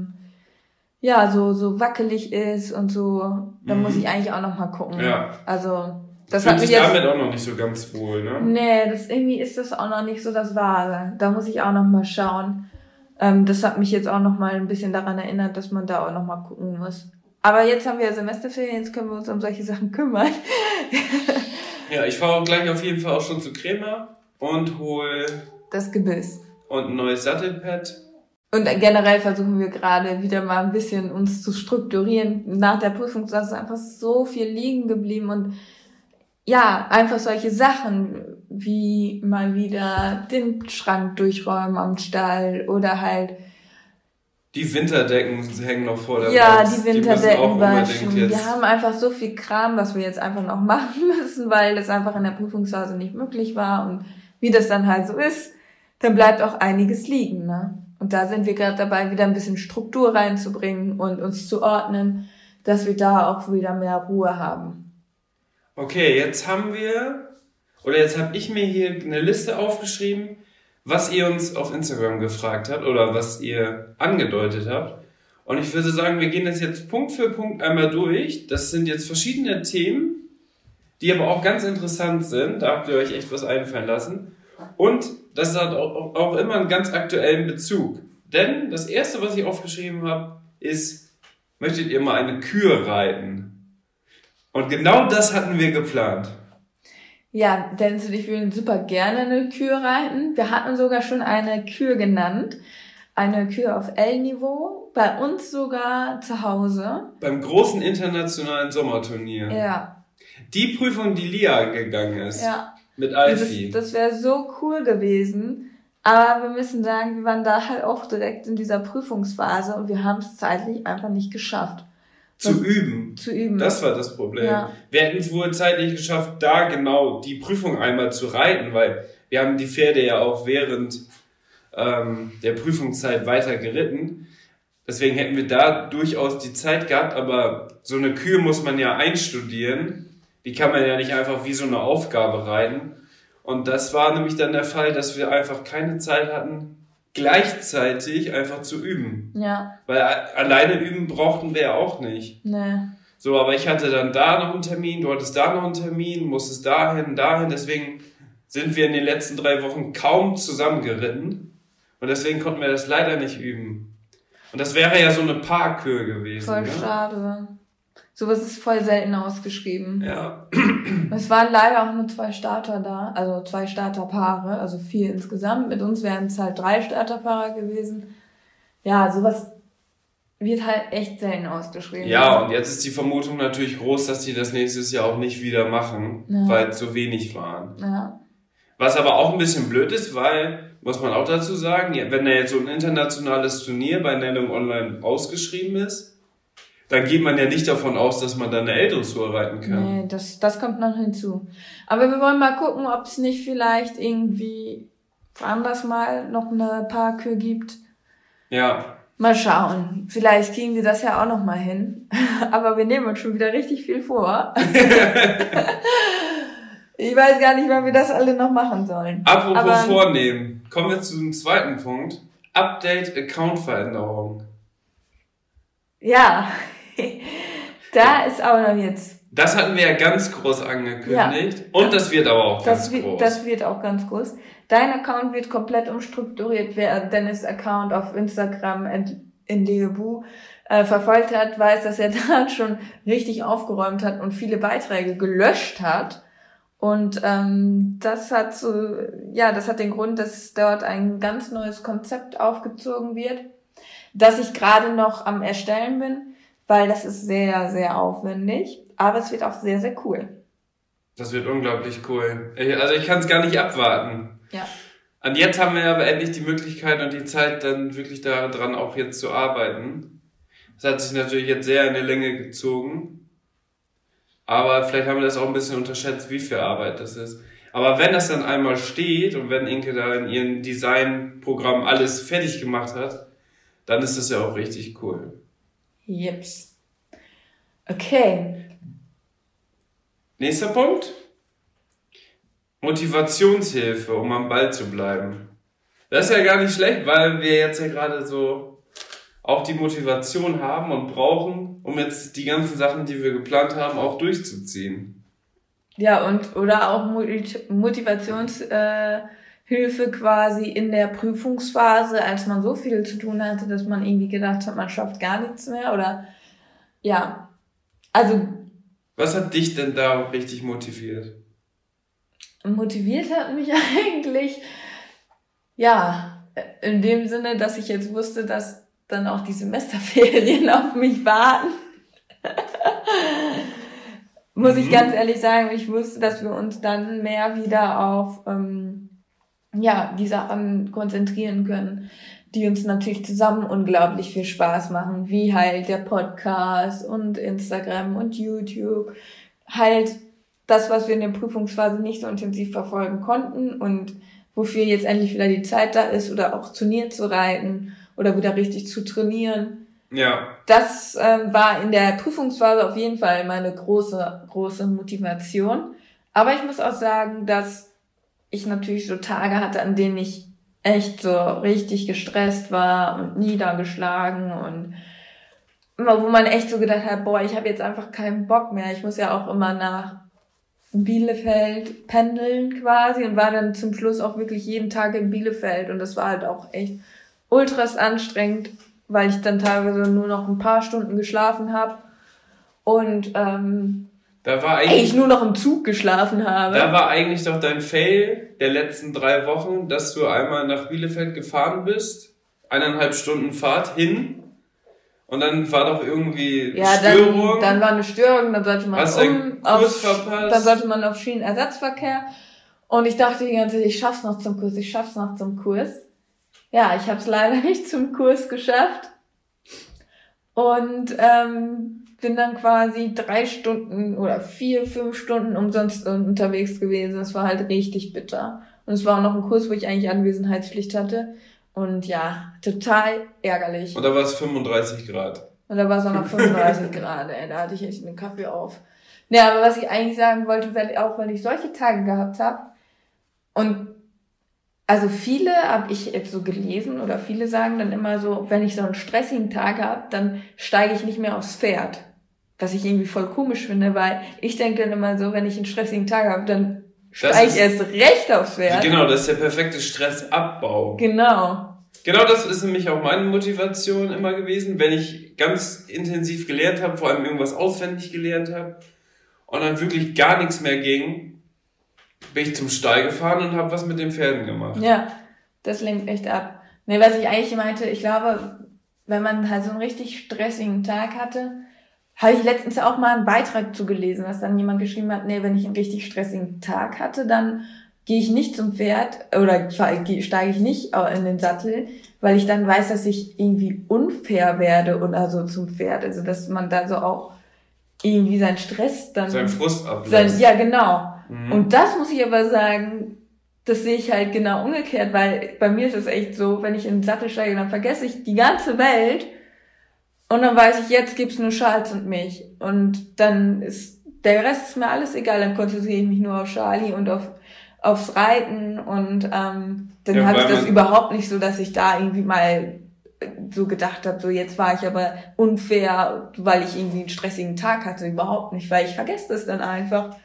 S3: so wackelig ist und so. Da muss ich eigentlich auch noch mal gucken.
S2: Ja.
S3: Also, das
S2: Fühlt
S3: hat mich
S2: sich
S3: jetzt...
S2: damit auch noch nicht so ganz wohl, ne?
S3: Nee, irgendwie ist das auch noch nicht so das Wahre. Da muss ich auch noch mal schauen. Das hat mich jetzt auch noch mal ein bisschen daran erinnert, dass man da auch noch mal gucken muss. Aber jetzt haben wir ja Semesterferien, jetzt können wir uns um solche Sachen kümmern.
S2: Ja, ich fahre auch gleich auf jeden Fall auch schon zu Crema und hol
S3: Das Gebiss.
S2: und ein neues Sattelpad.
S3: Und generell versuchen wir gerade wieder mal ein bisschen uns zu strukturieren. Nach der Prüfungsphase ist einfach so viel liegen geblieben und ja, einfach solche Sachen wie mal wieder den Schrank durchräumen am Stall oder halt
S2: Die Winterdecken hängen noch vor der
S3: ja,
S2: Box.
S3: die
S2: müssen auch
S3: Winterdecken
S2: unbedingt
S3: waschen.
S2: jetzt.
S3: Wir haben einfach so viel Kram, was wir jetzt einfach noch machen müssen, weil das einfach in der Prüfungsphase nicht möglich war und wie das dann halt so ist, dann bleibt auch einiges liegen, ne? Und da sind wir gerade dabei, wieder ein bisschen Struktur reinzubringen und uns zu ordnen, dass wir da auch wieder mehr Ruhe haben.
S2: Okay, jetzt habe ich mir hier eine Liste aufgeschrieben, was ihr uns auf Instagram gefragt habt oder was ihr angedeutet habt. Und ich würde sagen, wir gehen das jetzt Punkt für Punkt einmal durch. Das sind jetzt verschiedene Themen, die aber auch ganz interessant sind. Da habt ihr euch echt was einfallen lassen. Und das hat auch immer einen ganz aktuellen Bezug. Denn das erste, was ich aufgeschrieben habe, ist, möchtet ihr mal eine Kür reiten? Und genau das hatten wir geplant.
S3: Ja, Dennis und ich würden super gerne eine Kür reiten. Wir hatten sogar schon eine Kür genannt. Eine Kür auf L-Niveau. Bei uns sogar zu Hause.
S2: Beim großen internationalen Sommerturnier.
S3: Ja.
S2: Die Prüfung, die Lia gegangen ist.
S3: Ja.
S2: Mit Alfie.
S3: Das wäre so cool gewesen. Aber wir müssen sagen, wir waren da halt auch direkt in dieser Prüfungsphase und wir haben es zeitlich einfach nicht geschafft.
S2: Zu üben. Das war das Problem.
S3: Ja.
S2: Wir hätten es wohl zeitlich geschafft, da genau die Prüfung einmal zu reiten, weil wir haben die Pferde ja auch während der Prüfungszeit weiter geritten. Deswegen hätten wir da durchaus die Zeit gehabt, aber so eine Kür muss man ja einstudieren. Die kann man ja nicht einfach wie so eine Aufgabe reiten. Und das war nämlich dann der Fall, dass wir einfach keine Zeit hatten, gleichzeitig einfach zu üben.
S3: Ja.
S2: Weil alleine üben brauchten wir ja auch nicht.
S3: Nee.
S2: So, aber ich hatte dann da noch einen Termin, du hattest da noch einen Termin, musstest dahin. Deswegen sind wir in den letzten 3 Wochen kaum zusammengeritten. Und deswegen konnten wir das leider nicht üben. Und das wäre ja so eine Paarkür gewesen.
S3: Voll
S2: ne?
S3: schade. Sowas ist voll selten ausgeschrieben.
S2: Ja.
S3: Es waren leider auch nur 2 Starter da, also 2 Starterpaare, also 4 insgesamt. Mit uns wären es halt 3 Starterpaare gewesen. Ja, sowas wird halt echt selten ausgeschrieben.
S2: Ja, und jetzt ist die Vermutung natürlich groß, dass die das nächstes Jahr auch nicht wieder machen,
S3: Ja.
S2: weil es so wenig waren.
S3: Ja.
S2: Was aber auch ein bisschen blöd ist, weil, muss man auch dazu sagen, wenn da jetzt so ein internationales Turnier bei Nennung Online ausgeschrieben ist, dann geht man ja nicht davon aus, dass man da eine L-Dressur reiten kann.
S3: Nee, das kommt noch hinzu. Aber wir wollen mal gucken, ob es nicht vielleicht irgendwie woanders mal noch eine Paarkür gibt.
S2: Ja.
S3: Mal schauen. Vielleicht kriegen wir das ja auch noch mal hin. Aber wir nehmen uns schon wieder richtig viel vor. Ich weiß gar nicht, wann wir das alle noch machen sollen.
S2: Apropos vornehmen, kommen wir zu dem zweiten Punkt. Update-Account-Veränderung.
S3: Ja, da ist auch noch jetzt.
S2: Das hatten wir ja ganz groß angekündigt.
S3: Ja.
S2: Und das wird aber auch ganz groß.
S3: Das wird auch ganz groß. Dein Account wird komplett umstrukturiert. Wer Dennis' Account auf Instagram in Legebu verfolgt hat, weiß, dass er da schon richtig aufgeräumt hat und viele Beiträge gelöscht hat. Und das hat den Grund, dass dort ein ganz neues Konzept aufgezogen wird, das ich gerade noch am Erstellen bin, weil das ist sehr, sehr aufwendig. Aber es wird auch sehr, sehr cool.
S2: Das wird unglaublich cool. Also ich kann es gar nicht abwarten.
S3: Ja.
S2: Und jetzt haben wir aber endlich die Möglichkeit und die Zeit, dann wirklich daran auch jetzt zu arbeiten. Das hat sich natürlich jetzt sehr in die Länge gezogen. Aber vielleicht haben wir das auch ein bisschen unterschätzt, wie viel Arbeit das ist. Aber wenn das dann einmal steht und wenn Inke da in ihrem Designprogramm alles fertig gemacht hat, dann ist das ja auch richtig cool.
S3: Jeps. Okay.
S2: Nächster Punkt. Motivationshilfe, um am Ball zu bleiben. Das ist ja gar nicht schlecht, weil wir jetzt ja gerade so auch die Motivation haben und brauchen, um jetzt die ganzen Sachen, die wir geplant haben, auch durchzuziehen.
S3: Ja, oder auch Motivationshilfe quasi in der Prüfungsphase, als man so viel zu tun hatte, dass man irgendwie gedacht hat, man schafft gar nichts mehr oder ja, also.
S2: Was hat dich denn da richtig motiviert?
S3: Motiviert hat mich eigentlich, ja, in dem Sinne, dass ich jetzt wusste, dass dann auch die Semesterferien auf mich warten. Muss ich ganz ehrlich sagen, ich wusste, dass wir uns dann mehr wieder auf die Sachen konzentrieren können, die uns natürlich zusammen unglaublich viel Spaß machen, wie halt der Podcast und Instagram und YouTube. Halt das, was wir in der Prüfungsphase nicht so intensiv verfolgen konnten und wofür jetzt endlich wieder die Zeit da ist oder auch Turnier zu reiten oder wieder richtig zu trainieren.
S2: Ja.
S3: Das war in der Prüfungsphase auf jeden Fall meine große Motivation. Aber ich muss auch sagen, dass ich natürlich so Tage hatte, an denen ich echt so richtig gestresst war und niedergeschlagen und immer, wo man echt so gedacht hat, boah, ich habe jetzt einfach keinen Bock mehr. Ich muss ja auch immer nach Bielefeld pendeln quasi und war dann zum Schluss auch wirklich jeden Tag in Bielefeld und das war halt auch echt ultras anstrengend, weil ich dann teilweise nur noch ein paar Stunden geschlafen habe und ich nur noch im Zug geschlafen habe.
S2: Da war eigentlich doch dein Fail der letzten 3 Wochen, dass du einmal nach Bielefeld gefahren bist, 1,5 Stunden Fahrt hin und dann war doch irgendwie Störung.
S3: Dann war eine Störung, dann sollte man
S2: dann
S3: sollte man auf Schienenersatzverkehr und ich dachte die ganze Zeit, ich schaff's noch zum Kurs. Ja, ich habe es leider nicht zum Kurs geschafft und bin dann quasi 3 Stunden oder 4-5 Stunden umsonst unterwegs gewesen. Das war halt richtig bitter. Und es war auch noch ein Kurs, wo ich eigentlich Anwesenheitspflicht hatte. Und ja, total ärgerlich.
S2: Und da war es 35 Grad.
S3: Und da war es auch noch 35 Grad, ey. Da hatte ich echt einen Kaffee auf. Ja, aber was ich eigentlich sagen wollte, auch wenn ich solche Tage gehabt habe und also viele habe ich jetzt so gelesen oder viele sagen dann immer so, wenn ich so einen stressigen Tag habe, dann steige ich nicht mehr aufs Pferd. Was ich irgendwie voll komisch finde, weil ich denke dann immer so, wenn ich einen stressigen Tag habe, dann steige ich erst recht aufs Pferd.
S2: Genau, das ist der perfekte Stressabbau.
S3: Genau.
S2: Genau, das ist nämlich auch meine Motivation immer gewesen, wenn ich ganz intensiv gelernt habe, vor allem irgendwas auswendig gelernt habe und dann wirklich gar nichts mehr ging, bin ich zum Stall gefahren und habe was mit den Pferden gemacht.
S3: Ja, das lenkt echt ab. Nee, was ich eigentlich meinte, ich glaube, wenn man halt so einen richtig stressigen Tag hatte, habe ich letztens auch mal einen Beitrag zugelesen, dass dann jemand geschrieben hat, nee, wenn ich einen richtig stressigen Tag hatte, dann gehe ich nicht zum Pferd oder steige ich nicht in den Sattel, weil ich dann weiß, dass ich irgendwie unfair werde oder so zum Pferd. Also, dass man da so auch irgendwie seinen Stress dann...
S2: Seinen Frust ablässt.
S3: Ja, genau. Und das muss ich aber sagen, das sehe ich halt genau umgekehrt, weil bei mir ist es echt so, wenn ich in den Sattel steige, dann vergesse ich die ganze Welt und dann weiß ich, jetzt gibt's nur Charles und mich. Und dann ist der Rest ist mir alles egal, dann konzentriere ich mich nur auf Charlie und aufs Reiten und dann habe ich das überhaupt nicht so, dass ich da irgendwie mal so gedacht habe, so jetzt war ich aber unfair, weil ich irgendwie einen stressigen Tag hatte, überhaupt nicht, weil ich vergesse das dann einfach.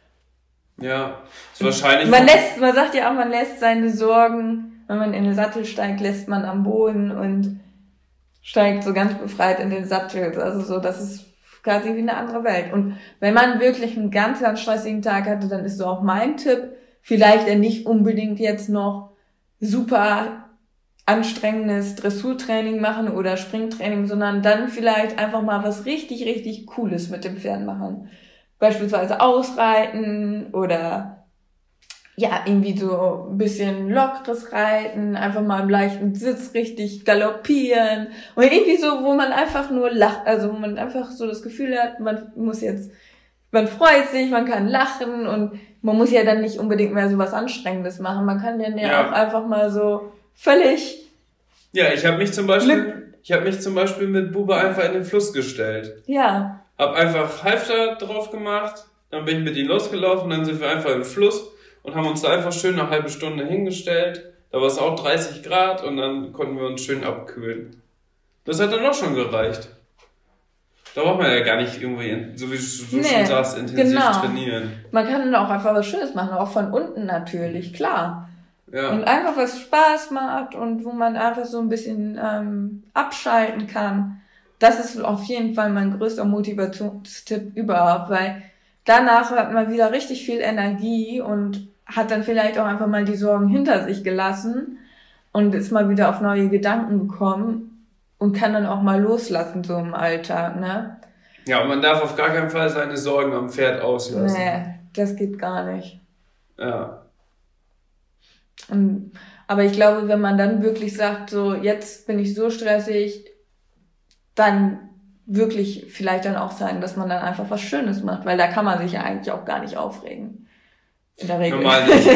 S2: Ja, ist wahrscheinlich...
S3: Man sagt ja auch, man lässt seine Sorgen, wenn man in den Sattel steigt, lässt man am Boden und steigt so ganz befreit in den Sattel. Also so, das ist quasi wie eine andere Welt. Und wenn man wirklich einen ganz, ganz stressigen Tag hatte, dann ist so auch mein Tipp, vielleicht nicht unbedingt jetzt noch super anstrengendes Dressurtraining machen oder Springtraining, sondern dann vielleicht einfach mal was richtig, richtig Cooles mit dem Pferd machen. Beispielsweise ausreiten oder ja, irgendwie so ein bisschen lockeres Reiten, einfach mal im leichten Sitz richtig galoppieren und irgendwie so, wo man einfach nur lacht, also wo man einfach so das Gefühl hat, man freut sich, man kann lachen und man muss ja dann nicht unbedingt mehr so was Anstrengendes machen. Man kann dann ja auch einfach mal so völlig...
S2: Ja, ich habe mich zum Beispiel... Ich habe mich zum Beispiel mit Bube einfach in den Fluss gestellt.
S3: Ja.
S2: Hab einfach Halfter drauf gemacht, dann bin ich mit ihm losgelaufen, dann sind wir einfach im Fluss und haben uns da einfach schön eine halbe Stunde hingestellt. Da war es auch 30 Grad und dann konnten wir uns schön abkühlen. Das hat dann auch schon gereicht. Da braucht man ja gar nicht irgendwie, so wie du schon sagst, intensiv trainieren.
S3: Man kann dann auch einfach was Schönes machen, auch von unten natürlich, klar.
S2: Ja.
S3: Und einfach was Spaß macht und wo man einfach so ein bisschen abschalten kann. Das ist auf jeden Fall mein größter Motivationstipp überhaupt, weil danach hat man wieder richtig viel Energie und hat dann vielleicht auch einfach mal die Sorgen hinter sich gelassen und ist mal wieder auf neue Gedanken gekommen und kann dann auch mal loslassen so im Alltag, ne?
S2: Ja, und man darf auf gar keinen Fall seine Sorgen am Pferd auslassen.
S3: Nee, das geht gar nicht.
S2: Ja.
S3: Aber ich glaube, wenn man dann wirklich sagt, so jetzt bin ich so stressig, dann wirklich vielleicht dann auch sein, dass man dann einfach was Schönes macht, weil da kann man sich ja eigentlich auch gar nicht aufregen. In der Regel.
S2: Normal nicht.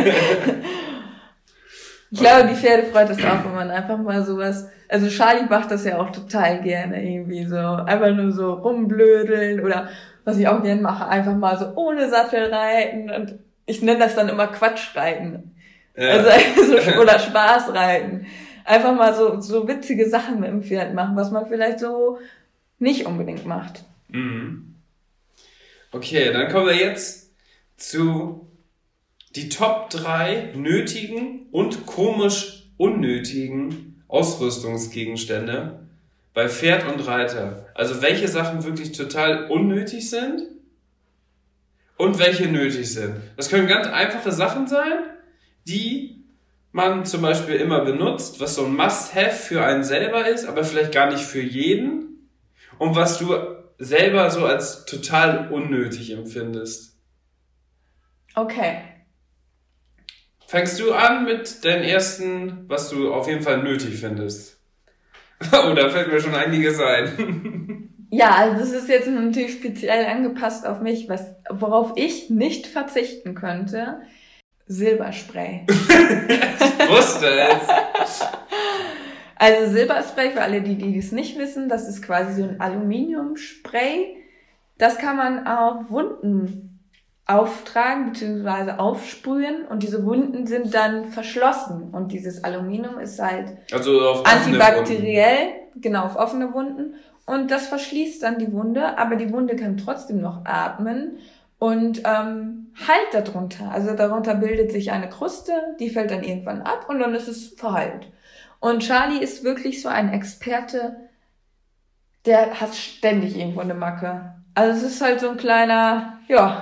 S3: Ich glaube, die Pferde freut es auch, wenn man einfach mal sowas, also Charlie macht das ja auch total gerne irgendwie so, einfach nur so rumblödeln oder was ich auch gerne mache, einfach mal so ohne Sattel reiten und ich nenne das dann immer Quatschreiten. Ja. Also oder Spaß reiten. Einfach mal so witzige Sachen mit dem Pferd machen, was man vielleicht so nicht unbedingt macht.
S2: Mhm. Okay, dann kommen wir jetzt zu die Top 3 nötigen und komisch unnötigen Ausrüstungsgegenstände bei Pferd und Reiter. Also welche Sachen wirklich total unnötig sind und welche nötig sind. Das können ganz einfache Sachen sein, die man zum Beispiel immer benutzt, was so ein Must-Have für einen selber ist, aber vielleicht gar nicht für jeden. Und was du selber so als total unnötig empfindest.
S3: Okay.
S2: Fängst du an mit deinem ersten, was du auf jeden Fall nötig findest? Oder fällt mir schon einiges ein?
S3: Ja, also das ist jetzt natürlich speziell angepasst auf mich, worauf ich nicht verzichten könnte. Silberspray.
S2: Ich wusste es.
S3: Also Silberspray, für alle, die es nicht wissen, das ist quasi so ein Aluminiumspray. Das kann man auf Wunden auftragen bzw. aufsprühen und diese Wunden sind dann verschlossen und dieses Aluminium ist halt
S2: also auf
S3: antibakteriell, genau, auf offene Wunden und das verschließt dann die Wunde, aber die Wunde kann trotzdem noch atmen und heilt darunter. Also darunter bildet sich eine Kruste, die fällt dann irgendwann ab und dann ist es verheilt. Und Charlie ist wirklich so ein Experte, der hat ständig irgendwo eine Macke. Also es ist halt so ein kleiner,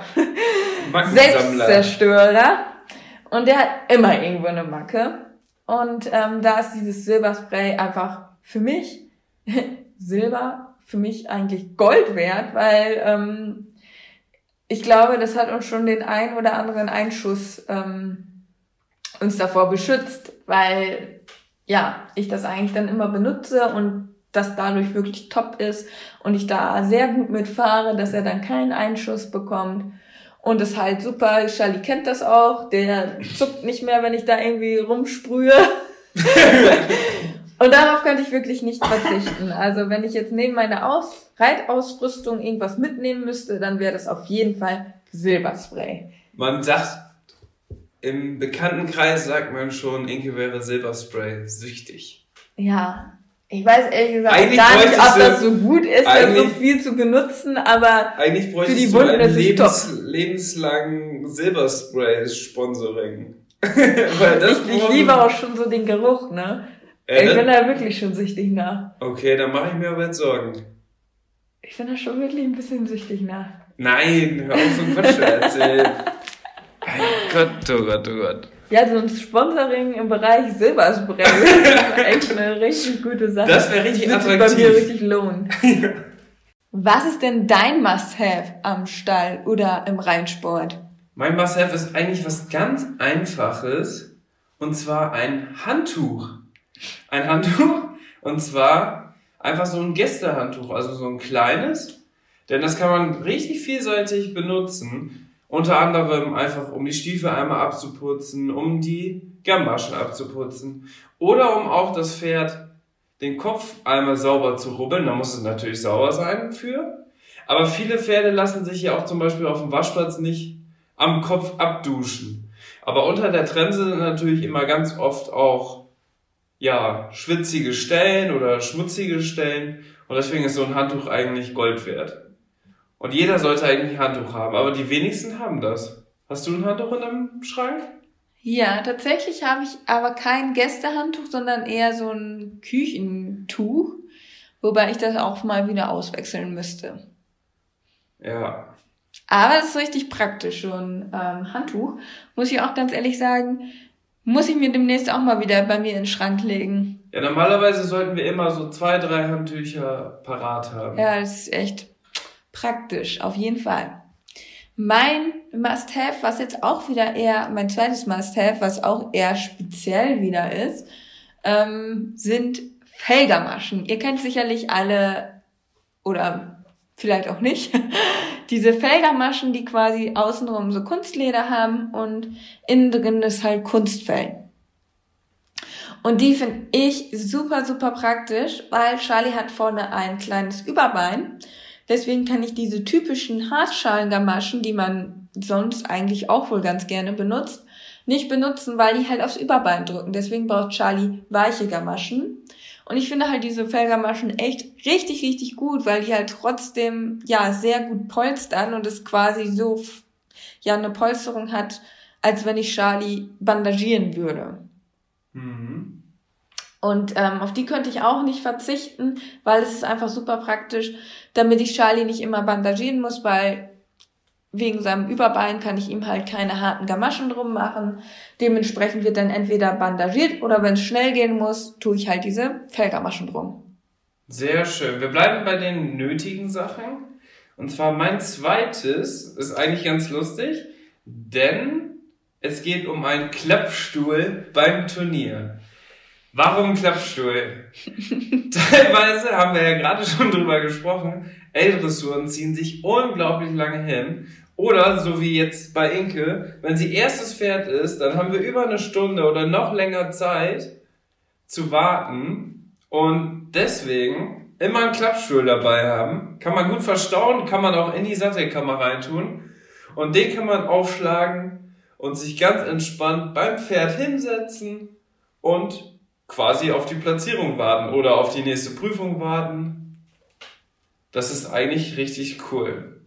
S3: Selbstzerstörer. Und der hat immer irgendwo eine Macke. Und da ist dieses Silberspray einfach für mich, Silber, für mich eigentlich Gold wert, weil ich glaube, das hat uns schon den ein oder anderen Einschuss uns davor beschützt, weil ich das eigentlich dann immer benutze und das dadurch wirklich top ist und ich da sehr gut mitfahre, dass er dann keinen Einschuss bekommt. Und das ist halt super. Charlie kennt das auch. Der zuckt nicht mehr, wenn ich da irgendwie rumsprühe. Und darauf könnte ich wirklich nicht verzichten. Also wenn ich jetzt neben meiner Reitausrüstung irgendwas mitnehmen müsste, dann wäre das auf jeden Fall Silberspray.
S2: Man sagt, im Bekanntenkreis sagt man schon, Inke wäre Silberspray süchtig.
S3: Ja, ich weiß ehrlich gesagt
S2: eigentlich
S3: gar nicht, ob das so gut ist, das so viel zu benutzen, aber
S2: eigentlich
S3: für die Wunden ist es top.
S2: Lebenslang Silberspray-Sponsoring.
S3: Ich liebe auch schon so den Geruch, ne? Ich bin da wirklich schon süchtig nach.
S2: Okay, dann mache ich mir aber jetzt Sorgen.
S3: Ich bin da schon wirklich ein bisschen süchtig nach.
S2: Nein, hör auf so einen Quatsch zu erzählen. Mein Gott, oh Gott, oh Gott.
S3: Ja, so ein Sponsoring im Bereich Silberspray ist echt eine richtig gute Sache.
S2: Das wäre richtig attraktiv.
S3: Das wird bei mir richtig lohnen. Was ist denn dein Must-Have am Stall oder im Reitsport?
S2: Mein Must-Have ist eigentlich was ganz Einfaches. Und zwar ein Handtuch. Ein Handtuch. Und zwar einfach so ein Gästehandtuch. Also so ein kleines. Denn das kann man richtig vielseitig benutzen. Unter anderem einfach, um die Stiefel einmal abzuputzen, um die Gamaschen abzuputzen oder um auch das Pferd den Kopf einmal sauber zu rubbeln. Da muss es natürlich sauber sein für. Aber viele Pferde lassen sich ja auch zum Beispiel auf dem Waschplatz nicht am Kopf abduschen. Aber unter der Trense sind natürlich immer ganz oft auch, ja, schwitzige Stellen oder schmutzige Stellen. Und deswegen ist so ein Handtuch eigentlich Gold wert. Und jeder sollte eigentlich ein Handtuch haben. Aber die wenigsten haben das. Hast du ein Handtuch in deinem Schrank?
S3: Ja, tatsächlich habe ich aber kein Gästehandtuch, sondern eher so ein Küchentuch, wobei ich das auch mal wieder auswechseln müsste.
S2: Ja.
S3: Aber das ist richtig praktisch, so ein Handtuch. Muss ich auch ganz ehrlich sagen, muss ich mir demnächst auch mal wieder bei mir in den Schrank legen.
S2: Ja, normalerweise sollten wir immer so 2, 3 Handtücher parat haben.
S3: Ja, das ist echt praktisch, auf jeden Fall. Mein Must-Have, was jetzt auch wieder eher, mein zweites Must-Have, was auch eher speziell wieder ist, sind Felgermaschen. Ihr kennt sicherlich alle, oder vielleicht auch nicht, diese Felgermaschen, die quasi außenrum so Kunstleder haben und innen drin ist halt Kunstfell. Und die finde ich super, super praktisch, weil Charlie hat vorne ein kleines Überbein. Deswegen kann ich diese typischen Hartschalengamaschen, die man sonst eigentlich auch wohl ganz gerne benutzt, nicht benutzen, weil die halt aufs Überbein drücken. Deswegen braucht Charlie weiche Gamaschen. Und ich finde halt diese Fellgamaschen echt richtig, richtig gut, weil die halt trotzdem, ja, sehr gut polstern und es quasi so, ja, eine Polsterung hat, als wenn ich Charlie bandagieren würde.
S2: Mhm.
S3: Und auf die könnte ich auch nicht verzichten, weil es ist einfach super praktisch, damit ich Charlie nicht immer bandagieren muss, weil wegen seinem Überbein kann ich ihm halt keine harten Gamaschen drum machen. Dementsprechend wird dann entweder bandagiert oder wenn es schnell gehen muss, tue ich halt diese Fellgamaschen drum.
S2: Sehr schön. Wir bleiben bei den nötigen Sachen. Und zwar mein zweites ist eigentlich ganz lustig, denn es geht um einen Klappstuhl beim Turnier. Warum Klappstuhl? Teilweise haben wir ja gerade schon drüber gesprochen, L-Dressuren ziehen sich unglaublich lange hin. Oder, so wie jetzt bei Inke, wenn sie erstes Pferd ist, dann haben wir über eine Stunde oder noch länger Zeit zu warten. Und deswegen immer einen Klappstuhl dabei haben. Kann man gut verstauen, kann man auch in die Sattelkammer reintun. Und den kann man aufschlagen und sich ganz entspannt beim Pferd hinsetzen und quasi auf die Platzierung warten oder auf die nächste Prüfung warten. Das ist eigentlich richtig cool.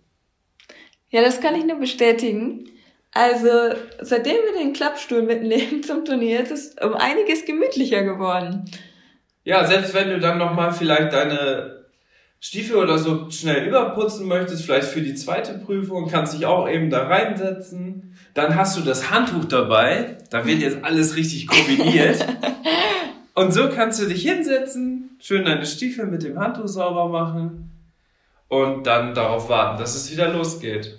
S3: Ja, das kann ich nur bestätigen. Also, seitdem wir den Klappstuhl mitnehmen zum Turnier, ist es um einiges gemütlicher geworden.
S2: Ja, selbst wenn du dann nochmal vielleicht deine Stiefel oder so schnell überputzen möchtest, vielleicht für die zweite Prüfung, kannst dich auch eben da reinsetzen. Dann hast du das Handtuch dabei. Da wird jetzt alles richtig kombiniert. Und so kannst du dich hinsetzen, schön deine Stiefel mit dem Handtuch sauber machen und dann darauf warten, dass es wieder losgeht.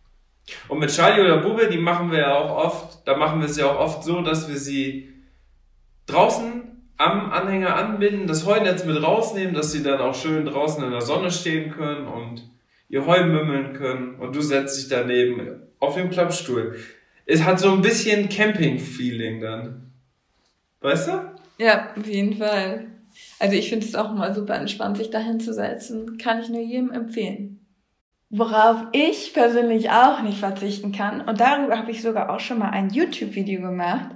S2: Und mit Charlie oder Bube, die machen wir ja auch oft, da machen wir es ja auch oft so, dass wir sie draußen am Anhänger anbinden, das Heunetz mit rausnehmen, dass sie dann auch schön draußen in der Sonne stehen können und ihr Heu mümmeln können und du setzt dich daneben auf dem Klappstuhl. Es hat so ein bisschen Camping-Feeling dann. Weißt du?
S3: Ja, auf jeden Fall. Also ich finde es auch mal super entspannt, sich da hinzusetzen. Kann ich nur jedem empfehlen. Worauf ich persönlich auch nicht verzichten kann, und darüber habe ich sogar auch schon mal ein YouTube-Video gemacht,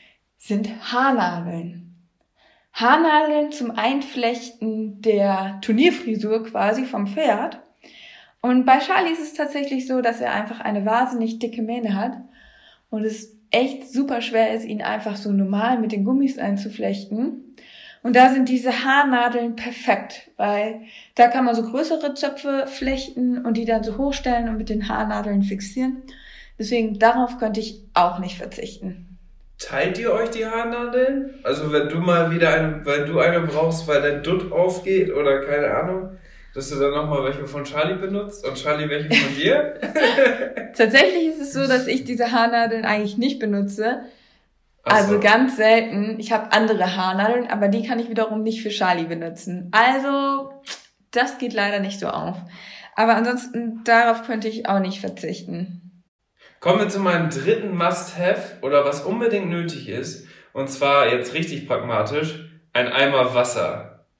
S3: sind Haarnadeln. Haarnadeln zum Einflechten der Turnierfrisur quasi vom Pferd. Und bei Charlie ist es tatsächlich so, dass er einfach eine wahnsinnig dicke Mähne hat und es echt super schwer ist, ihn einfach so normal mit den Gummis einzuflechten. Und da sind diese Haarnadeln perfekt, weil da kann man so größere Zöpfe flechten und die dann so hochstellen und mit den Haarnadeln fixieren. Deswegen, darauf könnte ich auch nicht verzichten.
S2: Teilt ihr euch die Haarnadeln? Also wenn du mal wieder weil du eine brauchst, weil dein Dutt aufgeht oder keine Ahnung, dass du dann nochmal welche von Charlie benutzt und Charlie welche von dir?
S3: Tatsächlich ist es so, dass ich diese Haarnadeln eigentlich nicht benutze.
S2: Ach so.
S3: Also ganz selten. Ich habe andere Haarnadeln, aber die kann ich wiederum nicht für Charlie benutzen. Also das geht leider nicht so auf. Aber ansonsten, darauf könnte ich auch nicht verzichten.
S2: Kommen wir zu meinem dritten Must-Have oder was unbedingt nötig ist. Und zwar jetzt richtig pragmatisch, ein Eimer Wasser.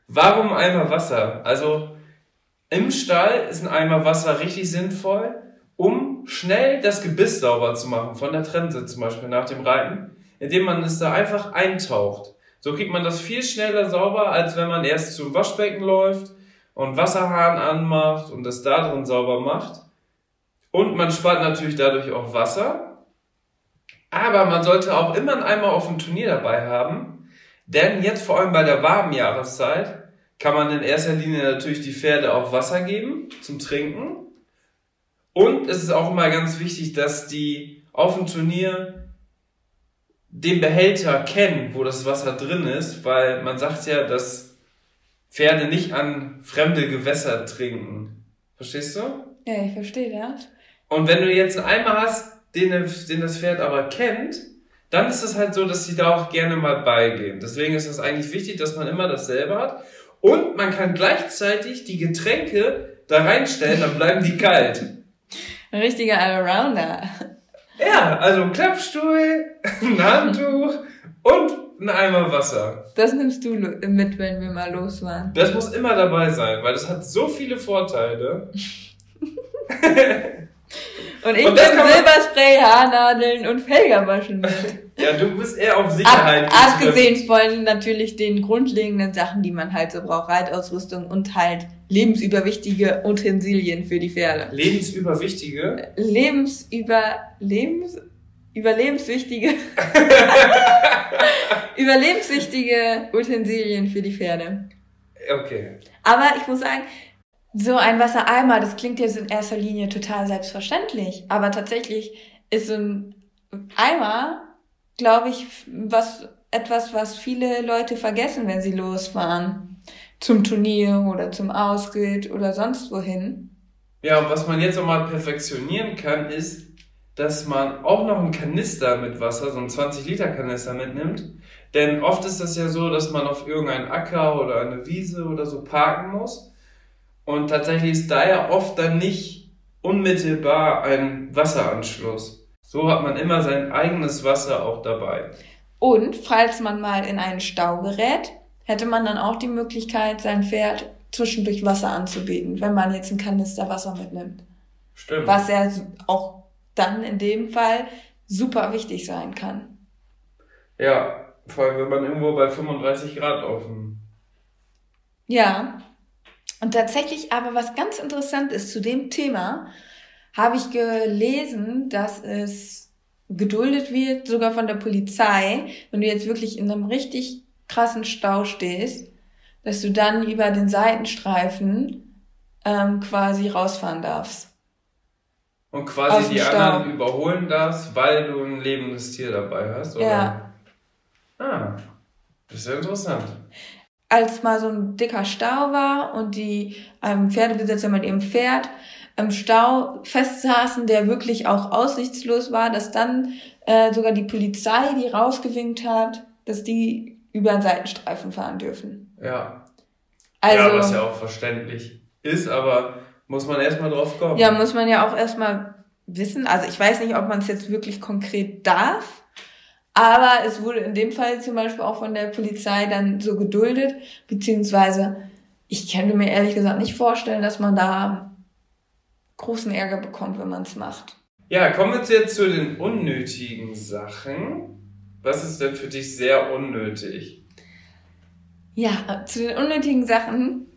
S2: Warum Eimer Wasser? Also im Stall ist ein Eimer Wasser richtig sinnvoll, um schnell das Gebiss sauber zu machen, von der Trense zum Beispiel nach dem Reiten, indem man es da einfach eintaucht. So kriegt man das viel schneller sauber, als wenn man erst zum Waschbecken läuft und Wasserhahn anmacht und das da drin sauber macht. Und man spart natürlich dadurch auch Wasser. Aber man sollte auch immer einen Eimer auf dem Turnier dabei haben, denn jetzt vor allem bei der warmen Jahreszeit kann man in erster Linie natürlich die Pferde auch Wasser geben zum Trinken. Und es ist auch immer ganz wichtig, dass die auf dem Turnier den Behälter kennen, wo das Wasser drin ist, weil man sagt ja, dass Pferde nicht an fremde Gewässer trinken. Verstehst du?
S3: Ja, ich verstehe das.
S2: Und wenn du jetzt einen Eimer hast, den das Pferd aber kennt, dann ist es halt so, dass sie da auch gerne mal beigehen. Deswegen ist es eigentlich wichtig, dass man immer dasselbe hat. Und man kann gleichzeitig die Getränke da reinstellen, dann bleiben die kalt.
S3: Ein richtiger Allrounder.
S2: Ja, also ein Klappstuhl, ein Handtuch und ein Eimer Wasser.
S3: Das nimmst du mit, wenn wir mal los waren.
S2: Das muss immer dabei sein, weil das hat so viele Vorteile.
S3: Und ich nehme Silberspray, Haarnadeln und Felgerwaschen mit.
S2: Ja, du bist eher auf Sicherheit.
S3: Abgesehen von natürlich den grundlegenden Sachen, die man halt so braucht. Reitausrüstung und halt lebensüberwichtige Utensilien für die Pferde.
S2: Lebensüberwichtige?
S3: Überlebenswichtige Utensilien für die Pferde.
S2: Okay.
S3: Aber ich muss sagen, so ein Wassereimer, das klingt jetzt in erster Linie total selbstverständlich. Aber tatsächlich ist so ein Eimer, glaube ich, etwas, was viele Leute vergessen, wenn sie losfahren. Zum Turnier oder zum Ausritt oder sonst wohin.
S2: Ja, und was man jetzt auch mal perfektionieren kann, ist, dass man auch noch einen Kanister mit Wasser, so einen 20-Liter-Kanister mitnimmt. Denn oft ist das ja so, dass man auf irgendeinen Acker oder eine Wiese oder so parken muss. Und tatsächlich ist da ja oft dann nicht unmittelbar ein Wasseranschluss. So hat man immer sein eigenes Wasser auch dabei.
S3: Und falls man mal in einen Stau gerät, hätte man dann auch die Möglichkeit, sein Pferd zwischendurch Wasser anzubieten, wenn man jetzt einen Kanister Wasser mitnimmt.
S2: Stimmt.
S3: Was ja auch dann in dem Fall super wichtig sein kann.
S2: Ja, vor allem wenn man irgendwo bei 35 Grad offen.
S3: Ja. Und tatsächlich aber was ganz interessant ist zu dem Thema, habe ich gelesen, dass es geduldet wird, sogar von der Polizei, wenn du jetzt wirklich in einem richtig krassen Stau stehst, dass du dann über den Seitenstreifen quasi rausfahren darfst.
S2: Und quasi die anderen überholen darfst, weil du ein lebendes Tier dabei hast, oder?
S3: Ja.
S2: Ah, das ist ja interessant.
S3: Als mal so ein dicker Stau war und die Pferdebesitzer mit ihrem Pferd im Stau festsaßen, der wirklich auch aussichtslos war, dass dann sogar die Polizei, die rausgewinkt hat, dass die über den Seitenstreifen fahren dürfen.
S2: Ja.
S3: Also,
S2: ja, was ja auch verständlich ist, aber muss man erstmal drauf kommen.
S3: Ja, muss man ja auch erstmal wissen. Also ich weiß nicht, ob man es jetzt wirklich konkret darf, aber es wurde in dem Fall zum Beispiel auch von der Polizei dann so geduldet, beziehungsweise ich könnte mir ehrlich gesagt nicht vorstellen, dass man da großen Ärger bekommt, wenn man es macht.
S2: Ja, kommen wir jetzt zu den unnötigen Sachen. Was ist denn für dich sehr unnötig?
S3: Ja, zu den unnötigen Sachen.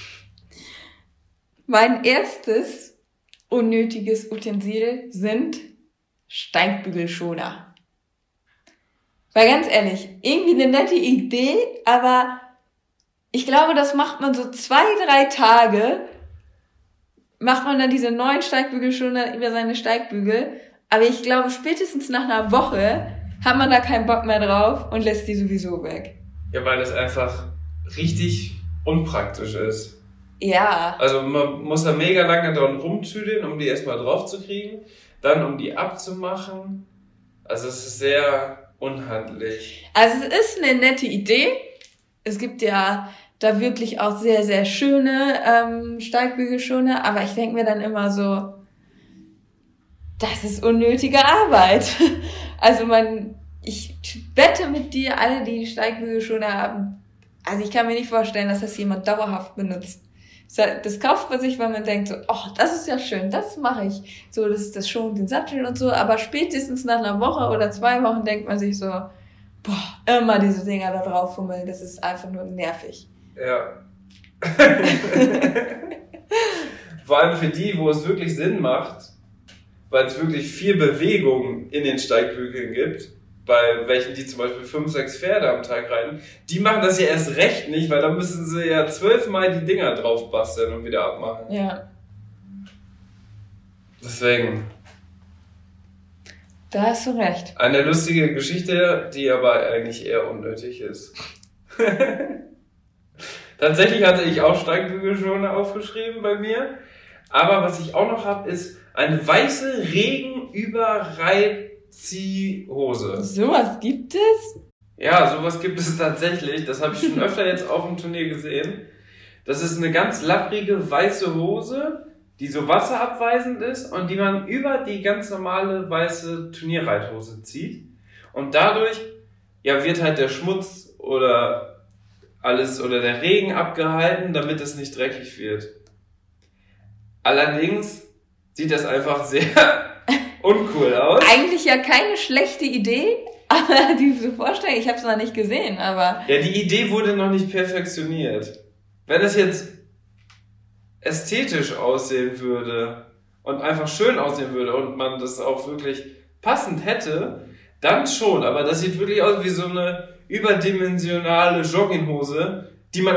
S3: Mein erstes unnötiges Utensil sind Steigbügelschoner. Weil ganz ehrlich, irgendwie eine nette Idee, aber ich glaube, das macht man so 2-3 Tage, macht man dann diese neuen Steigbügelschoner über seine Steigbügel, aber ich glaube, spätestens nach einer Woche hat man da keinen Bock mehr drauf und lässt die sowieso weg.
S2: Ja, weil das einfach richtig unpraktisch ist.
S3: Ja.
S2: Also man muss da mega lange dran rumtüdeln, um die erstmal drauf zu kriegen, dann um die abzumachen. Also es ist sehr unhandlich.
S3: Also es ist eine nette Idee. Es gibt ja da wirklich auch sehr, sehr schöne Steigbügelschoner, aber ich denke mir dann immer so, das ist unnötige Arbeit. Also ich wette mit dir, alle, die Steigbügelschoner haben, Also ich kann mir nicht vorstellen, dass das jemand dauerhaft benutzt. Das kauft man sich, weil man denkt so, oh, das ist ja schön, das mache ich. So, das schont den Sattel und so. Aber spätestens nach einer Woche oder 2 Wochen denkt man sich so, boah, immer diese Dinger da drauf fummeln, das ist einfach nur nervig.
S2: Ja. Vor allem für die, wo es wirklich Sinn macht, weil es wirklich viel Bewegung in den Steigbügeln gibt, bei welchen die zum Beispiel 5, 6 Pferde am Tag reiten, die machen das ja erst recht nicht, weil da müssen sie ja 12 Mal die Dinger drauf basteln und wieder abmachen.
S3: Ja.
S2: Deswegen.
S3: Da hast du recht.
S2: Eine lustige Geschichte, die aber eigentlich eher unnötig ist. Tatsächlich hatte ich auch Steigbügelschoner aufgeschrieben bei mir. Aber was ich auch noch habe, ist eine weiße Regenüberreitziehhose.
S3: Sowas gibt es?
S2: Ja, sowas gibt es tatsächlich. Das habe ich schon öfter jetzt auf dem Turnier gesehen. Das ist eine ganz lapprige weiße Hose, die so wasserabweisend ist und die man über die ganz normale weiße Turnierreithose zieht. Und dadurch ja, wird halt der Schmutz oder alles oder der Regen abgehalten, damit es nicht dreckig wird. Allerdings sieht das einfach sehr uncool aus.
S3: Eigentlich ja keine schlechte Idee, aber diese Vorstellung, ich habe es noch nicht gesehen, aber...
S2: Ja, die Idee wurde noch nicht perfektioniert. Wenn es jetzt ästhetisch aussehen würde und einfach schön aussehen würde und man das auch wirklich passend hätte, dann schon. Aber das sieht wirklich aus wie so eine überdimensionale Jogginghose,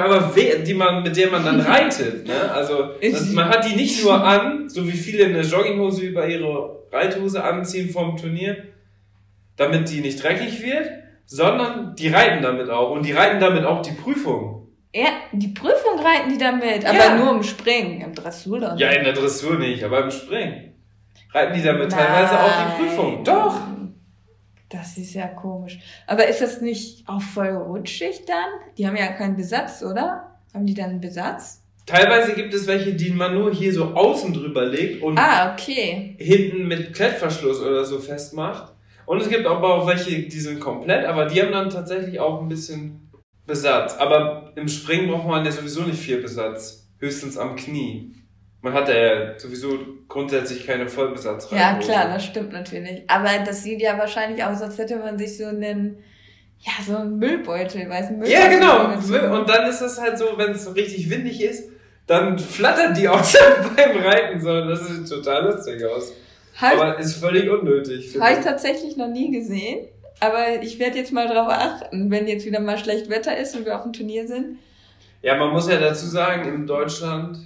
S2: mit der man dann reitet, ne? Also, man hat die nicht nur an, so wie viele eine Jogginghose über ihre Reithose anziehen vom Turnier, damit die nicht dreckig wird, sondern die reiten damit auch. Und die reiten damit auch die Prüfung.
S3: Ja, die Prüfung reiten die damit, aber
S2: Ja.
S3: nur im Springen, im Dressur dann.
S2: Ja, in der Dressur nicht, aber im Springen reiten die damit teilweise auch die Prüfung. Doch!
S3: Das ist ja komisch. Aber ist das nicht auch voll rutschig dann? Die haben ja keinen Besatz, oder? Haben die dann einen Besatz?
S2: Teilweise gibt es welche, die man nur hier so außen drüber legt und
S3: Okay.
S2: hinten mit Klettverschluss oder so festmacht. Und es gibt aber auch welche, die sind komplett, aber die haben dann tatsächlich auch ein bisschen Besatz. Aber im Springen braucht man ja sowieso nicht viel Besatz. Höchstens am Knie. Man hat ja sowieso grundsätzlich keine Vollbesatzreithose.
S3: Ja, klar, das stimmt natürlich. Aber das sieht ja wahrscheinlich aus, als hätte man sich so einen Müllbeutel, weißt du?
S2: Ja, genau. Und dann ist es halt so, wenn es so richtig windig ist, dann flattert die auch schon beim Reiten so. Das sieht total lustig aus. Aber ist völlig unnötig.
S3: Habe ich tatsächlich noch nie gesehen. Aber ich werde jetzt mal drauf achten, wenn jetzt wieder mal schlecht Wetter ist und wir auf dem Turnier sind.
S2: Ja, man muss ja dazu sagen, in Deutschland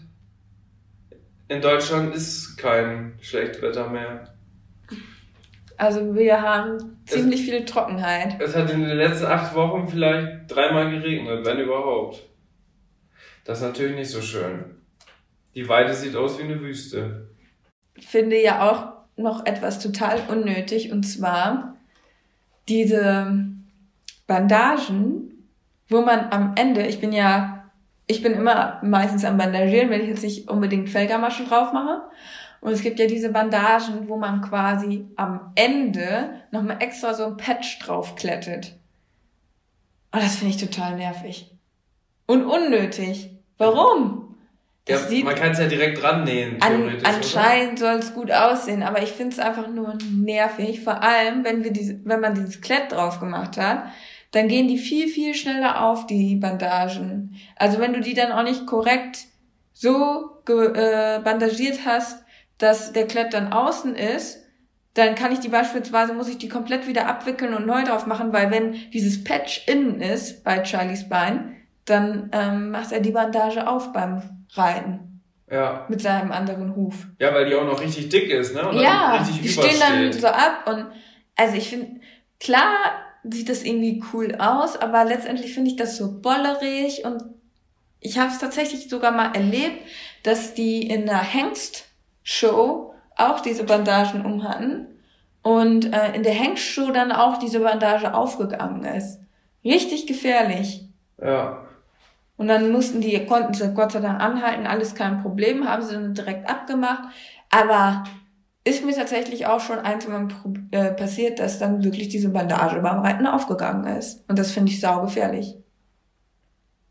S2: ist kein Schlechtwetter mehr.
S3: Also wir haben ziemlich viel Trockenheit.
S2: Es hat in den letzten 8 Wochen vielleicht 3-mal geregnet, wenn überhaupt. Das ist natürlich nicht so schön. Die Weide sieht aus wie eine Wüste.
S3: Ich finde ja auch noch etwas total unnötig, und zwar diese Bandagen, wo man am Ende, ich bin immer meistens am Bandagieren, wenn ich jetzt nicht unbedingt Felgermaschen drauf mache. Und es gibt ja diese Bandagen, wo man quasi am Ende nochmal extra so ein Patch draufklettet. Und das finde ich total nervig. Und unnötig. Warum?
S2: Ja, man kann es ja direkt dran nähen, theoretisch.
S3: Anscheinend soll es gut aussehen, aber ich finde es einfach nur nervig. Vor allem, wenn man dieses Klett drauf gemacht hat, dann gehen die viel, viel schneller auf, die Bandagen. Also wenn du die dann auch nicht korrekt so bandagiert hast, dass der Klett dann außen ist, dann muss ich die komplett wieder abwickeln und neu drauf machen, weil wenn dieses Patch innen ist bei Charlies Bein, dann macht er die Bandage auf beim Reiten.
S2: Ja.
S3: Mit seinem anderen Huf.
S2: Ja, weil die auch noch richtig dick ist, ne? Und
S3: ja,
S2: dann richtig
S3: die stehen dann so ab und also ich finde, klar sieht das irgendwie cool aus, aber letztendlich finde ich das so bollerig und ich habe es tatsächlich sogar mal erlebt, dass die in der Hengst-Show auch diese Bandagen umhatten und in der Hengst-Show dann auch diese Bandage aufgegangen ist. Richtig gefährlich.
S2: Ja.
S3: Und dann konnten sie Gott sei Dank anhalten, alles kein Problem, haben sie dann direkt abgemacht. Aber ist mir tatsächlich auch schon einmal passiert, dass dann wirklich diese Bandage beim Reiten aufgegangen ist. Und das finde ich saugefährlich.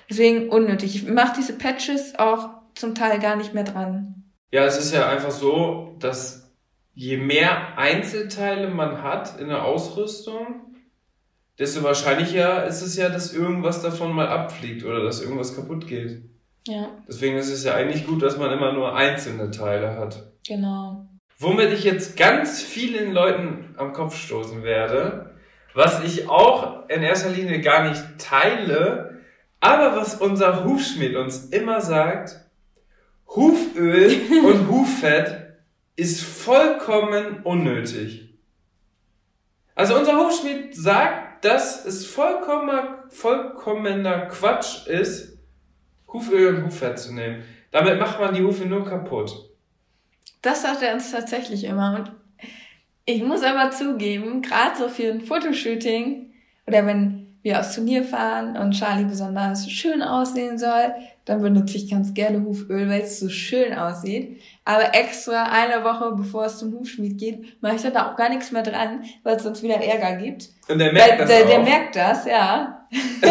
S3: Deswegen unnötig. Ich mache diese Patches auch zum Teil gar nicht mehr dran.
S2: Ja, es ist ja einfach so, dass je mehr Einzelteile man hat in der Ausrüstung, desto wahrscheinlicher ist es ja, dass irgendwas davon mal abfliegt oder dass irgendwas kaputt geht.
S3: Ja,
S2: Deswegen ist es ja eigentlich gut, dass man immer nur einzelne Teile hat.
S3: genau.
S2: Womit ich jetzt ganz vielen Leuten am Kopf stoßen werde, was ich auch in erster Linie gar nicht teile, aber was unser Hufschmied uns immer sagt: Huföl und Huffett ist vollkommen unnötig. Also unser Hufschmied sagt, dass es vollkommener Quatsch ist, Huföl und Huffett zu nehmen. Damit macht man die Hufe nur kaputt.
S3: Das sagt er uns tatsächlich immer. Und ich muss aber zugeben, gerade so für ein Fotoshooting oder wenn wir aufs Turnier fahren und Charlie besonders schön aussehen soll, dann benutze ich ganz gerne Huföl, weil es so schön aussieht. Aber extra eine Woche, bevor es zum Hufschmied geht, mache ich dann da auch gar nichts mehr dran, weil es sonst wieder Ärger gibt.
S2: Und der merkt das auch.
S3: Der merkt das, ja.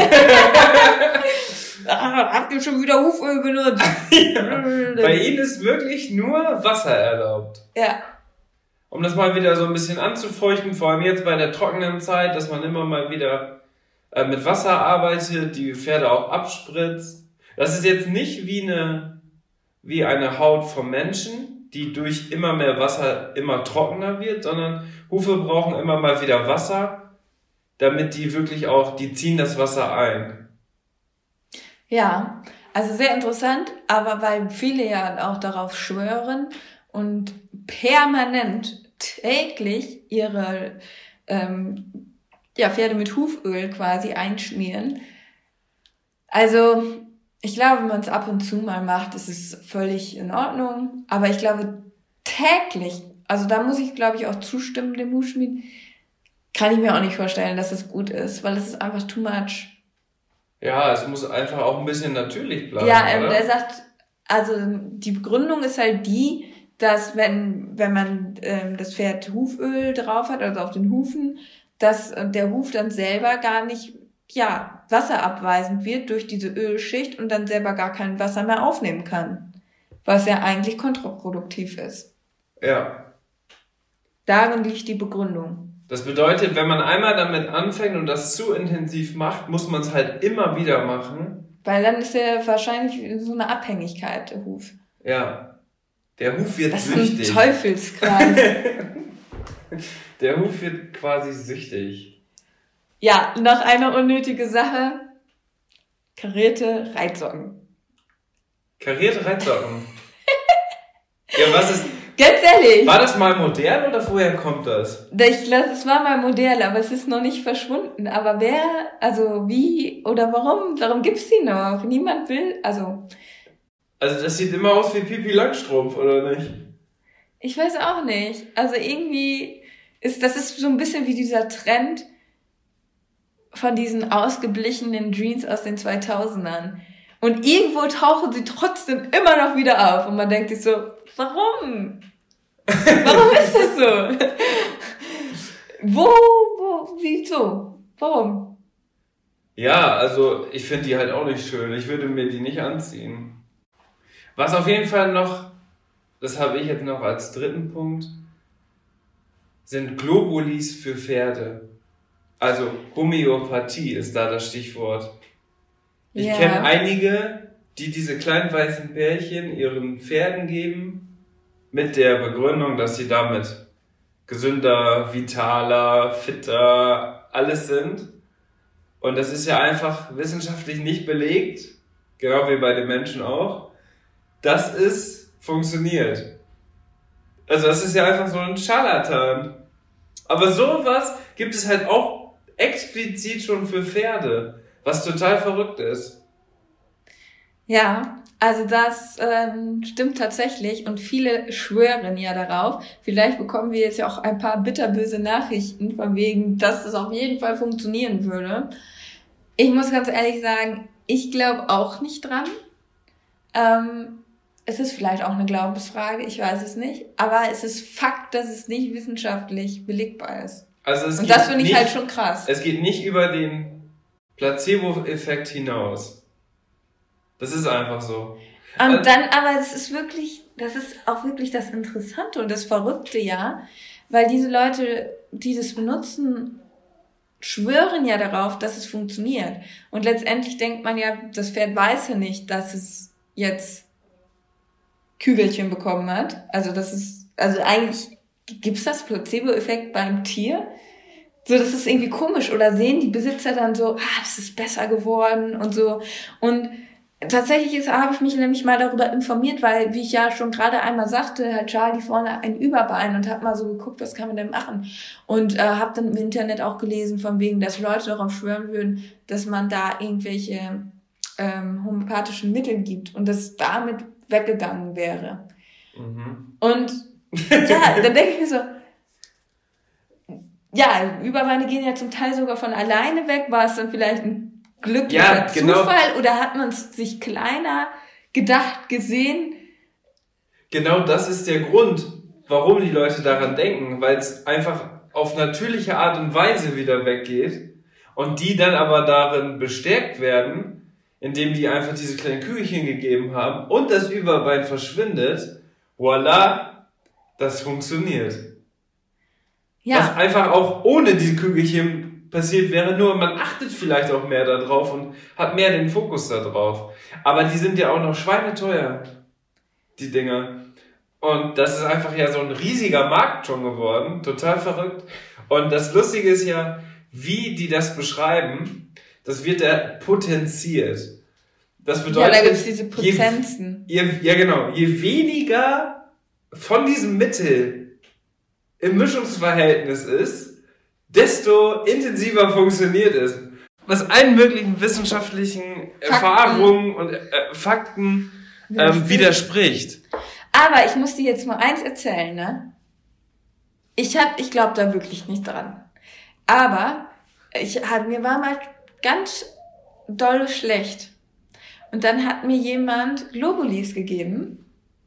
S3: Habt ihr schon wieder Huföl benutzt?
S2: Ja. Bei ihnen ist wirklich nur Wasser erlaubt.
S3: Ja.
S2: Um das mal wieder so ein bisschen anzufeuchten, vor allem jetzt bei der trockenen Zeit, dass man immer mal wieder mit Wasser arbeitet, die Pferde auch abspritzt. Das ist jetzt nicht wie eine Haut vom Menschen, die durch immer mehr Wasser immer trockener wird, sondern Hufe brauchen immer mal wieder Wasser, damit die wirklich auch, die ziehen das Wasser ein.
S3: Ja, also sehr interessant, aber weil viele ja auch darauf schwören und permanent täglich ihre Pferde mit Huföl quasi einschmieren. Also ich glaube, wenn man es ab und zu mal macht, ist es völlig in Ordnung. Aber ich glaube, täglich, also da muss ich, glaube ich, auch zustimmen dem Hufschmied, kann ich mir auch nicht vorstellen, dass es gut ist, weil es ist einfach too much.
S2: Ja, es muss einfach auch ein bisschen natürlich bleiben.
S3: Ja,
S2: oder?
S3: er sagt, also die Begründung ist halt die, dass wenn man das Pferd Huföl drauf hat, also auf den Hufen, dass der Huf dann selber gar nicht wasserabweisend wird durch diese Ölschicht und dann selber gar kein Wasser mehr aufnehmen kann. Was ja eigentlich kontraproduktiv ist.
S2: Ja.
S3: Darin liegt die Begründung.
S2: Das bedeutet, wenn man einmal damit anfängt und das zu intensiv macht, muss man es halt immer wieder machen.
S3: Weil dann ist ja wahrscheinlich so eine Abhängigkeit, der Huf.
S2: Ja. Der Huf wird
S3: das
S2: süchtig.
S3: Das ist ein Teufelskreis.
S2: Der Huf wird quasi süchtig.
S3: Ja, noch eine unnötige Sache. Karierte Reitsocken.
S2: Karierte Reitsocken? Ja, was ist...
S3: Ganz ehrlich.
S2: War das mal modern oder woher kommt das?
S3: Ich glaube, es war mal modern, aber es ist noch nicht verschwunden. Aber wie oder warum gibt's die noch? Niemand will, Also
S2: das sieht immer aus wie Pipi Langstrumpf, oder nicht?
S3: Ich weiß auch nicht. Also irgendwie das ist so ein bisschen wie dieser Trend von diesen ausgeblichenen Jeans aus den 2000ern. Und irgendwo tauchen sie trotzdem immer noch wieder auf. Und man denkt sich so, warum? Warum ist das so? Wieso? Warum?
S2: Ja, also ich finde die halt auch nicht schön. Ich würde mir die nicht anziehen. Was auf jeden Fall noch, das habe ich jetzt noch als dritten Punkt, sind Globulis für Pferde. Also Homöopathie ist da das Stichwort. Ich kenne einige, die diese kleinen weißen Bärchen ihren Pferden geben, mit der Begründung, dass sie damit gesünder, vitaler, fitter, alles sind. Und das ist ja einfach wissenschaftlich nicht belegt, genau wie bei den Menschen auch, dass es funktioniert. Also das ist ja einfach so ein Scharlatan. Aber sowas gibt es halt auch explizit schon für Pferde, was total verrückt ist.
S3: Ja, also das stimmt tatsächlich und viele schwören ja darauf. Vielleicht bekommen wir jetzt ja auch ein paar bitterböse Nachrichten von wegen, dass das auf jeden Fall funktionieren würde. Ich muss ganz ehrlich sagen, ich glaube auch nicht dran. Es ist vielleicht auch eine Glaubensfrage, ich weiß es nicht. Aber es ist Fakt, dass es nicht wissenschaftlich belegbar ist.
S2: Also
S3: und das finde ich halt schon krass.
S2: Es geht nicht über den Placebo-Effekt hinaus. Das ist einfach so.
S3: Und dann, aber das ist auch wirklich das Interessante und das Verrückte, ja, weil diese Leute, die das benutzen, schwören ja darauf, dass es funktioniert. Und letztendlich denkt man ja, das Pferd weiß ja nicht, dass es jetzt Kügelchen bekommen hat. Also eigentlich gibt's das Placebo-Effekt beim Tier. So, das ist irgendwie komisch. Oder sehen die Besitzer dann so, das ist besser geworden und so. Und tatsächlich habe ich mich nämlich mal darüber informiert, weil, wie ich ja schon gerade einmal sagte, hat Charlie vorne ein Überbein und habe mal so geguckt, was kann man denn machen. Und habe dann im Internet auch gelesen, von wegen, dass Leute darauf schwören würden, dass man da irgendwelche homöopathischen Mittel gibt und das damit weggegangen wäre. Mhm. Und ja, dann denke ich mir so, ja, Überbeine gehen ja zum Teil sogar von alleine weg. War es dann vielleicht ein glücklicher Zufall oder hat man es sich kleiner gedacht, gesehen?
S2: Genau das ist der Grund, warum die Leute daran denken, weil es einfach auf natürliche Art und Weise wieder weggeht und die dann aber darin bestärkt werden, indem die einfach diese kleinen Kügelchen gegeben haben und das Überbein verschwindet. Voila, das funktioniert. Ja. Was einfach auch ohne diese Kügelchen passiert wäre, nur man achtet vielleicht auch mehr darauf und hat mehr den Fokus da drauf. Aber die sind ja auch noch schweineteuer, die Dinger. Und das ist einfach ja so ein riesiger Markt schon geworden, total verrückt. Und das Lustige ist ja, wie die das beschreiben, das wird ja potenziert. Das bedeutet,
S3: ja, da gibt's diese Potenzen.
S2: Je weniger von diesem Mittel im Mischungsverhältnis ist, desto intensiver funktioniert es. Was allen möglichen wissenschaftlichen Erfahrungen und Fakten widerspricht.
S3: Aber ich muss dir jetzt mal eins erzählen, ne? Ich glaube da wirklich nicht dran. Aber mir war mal ganz doll schlecht. Und dann hat mir jemand Globulis gegeben.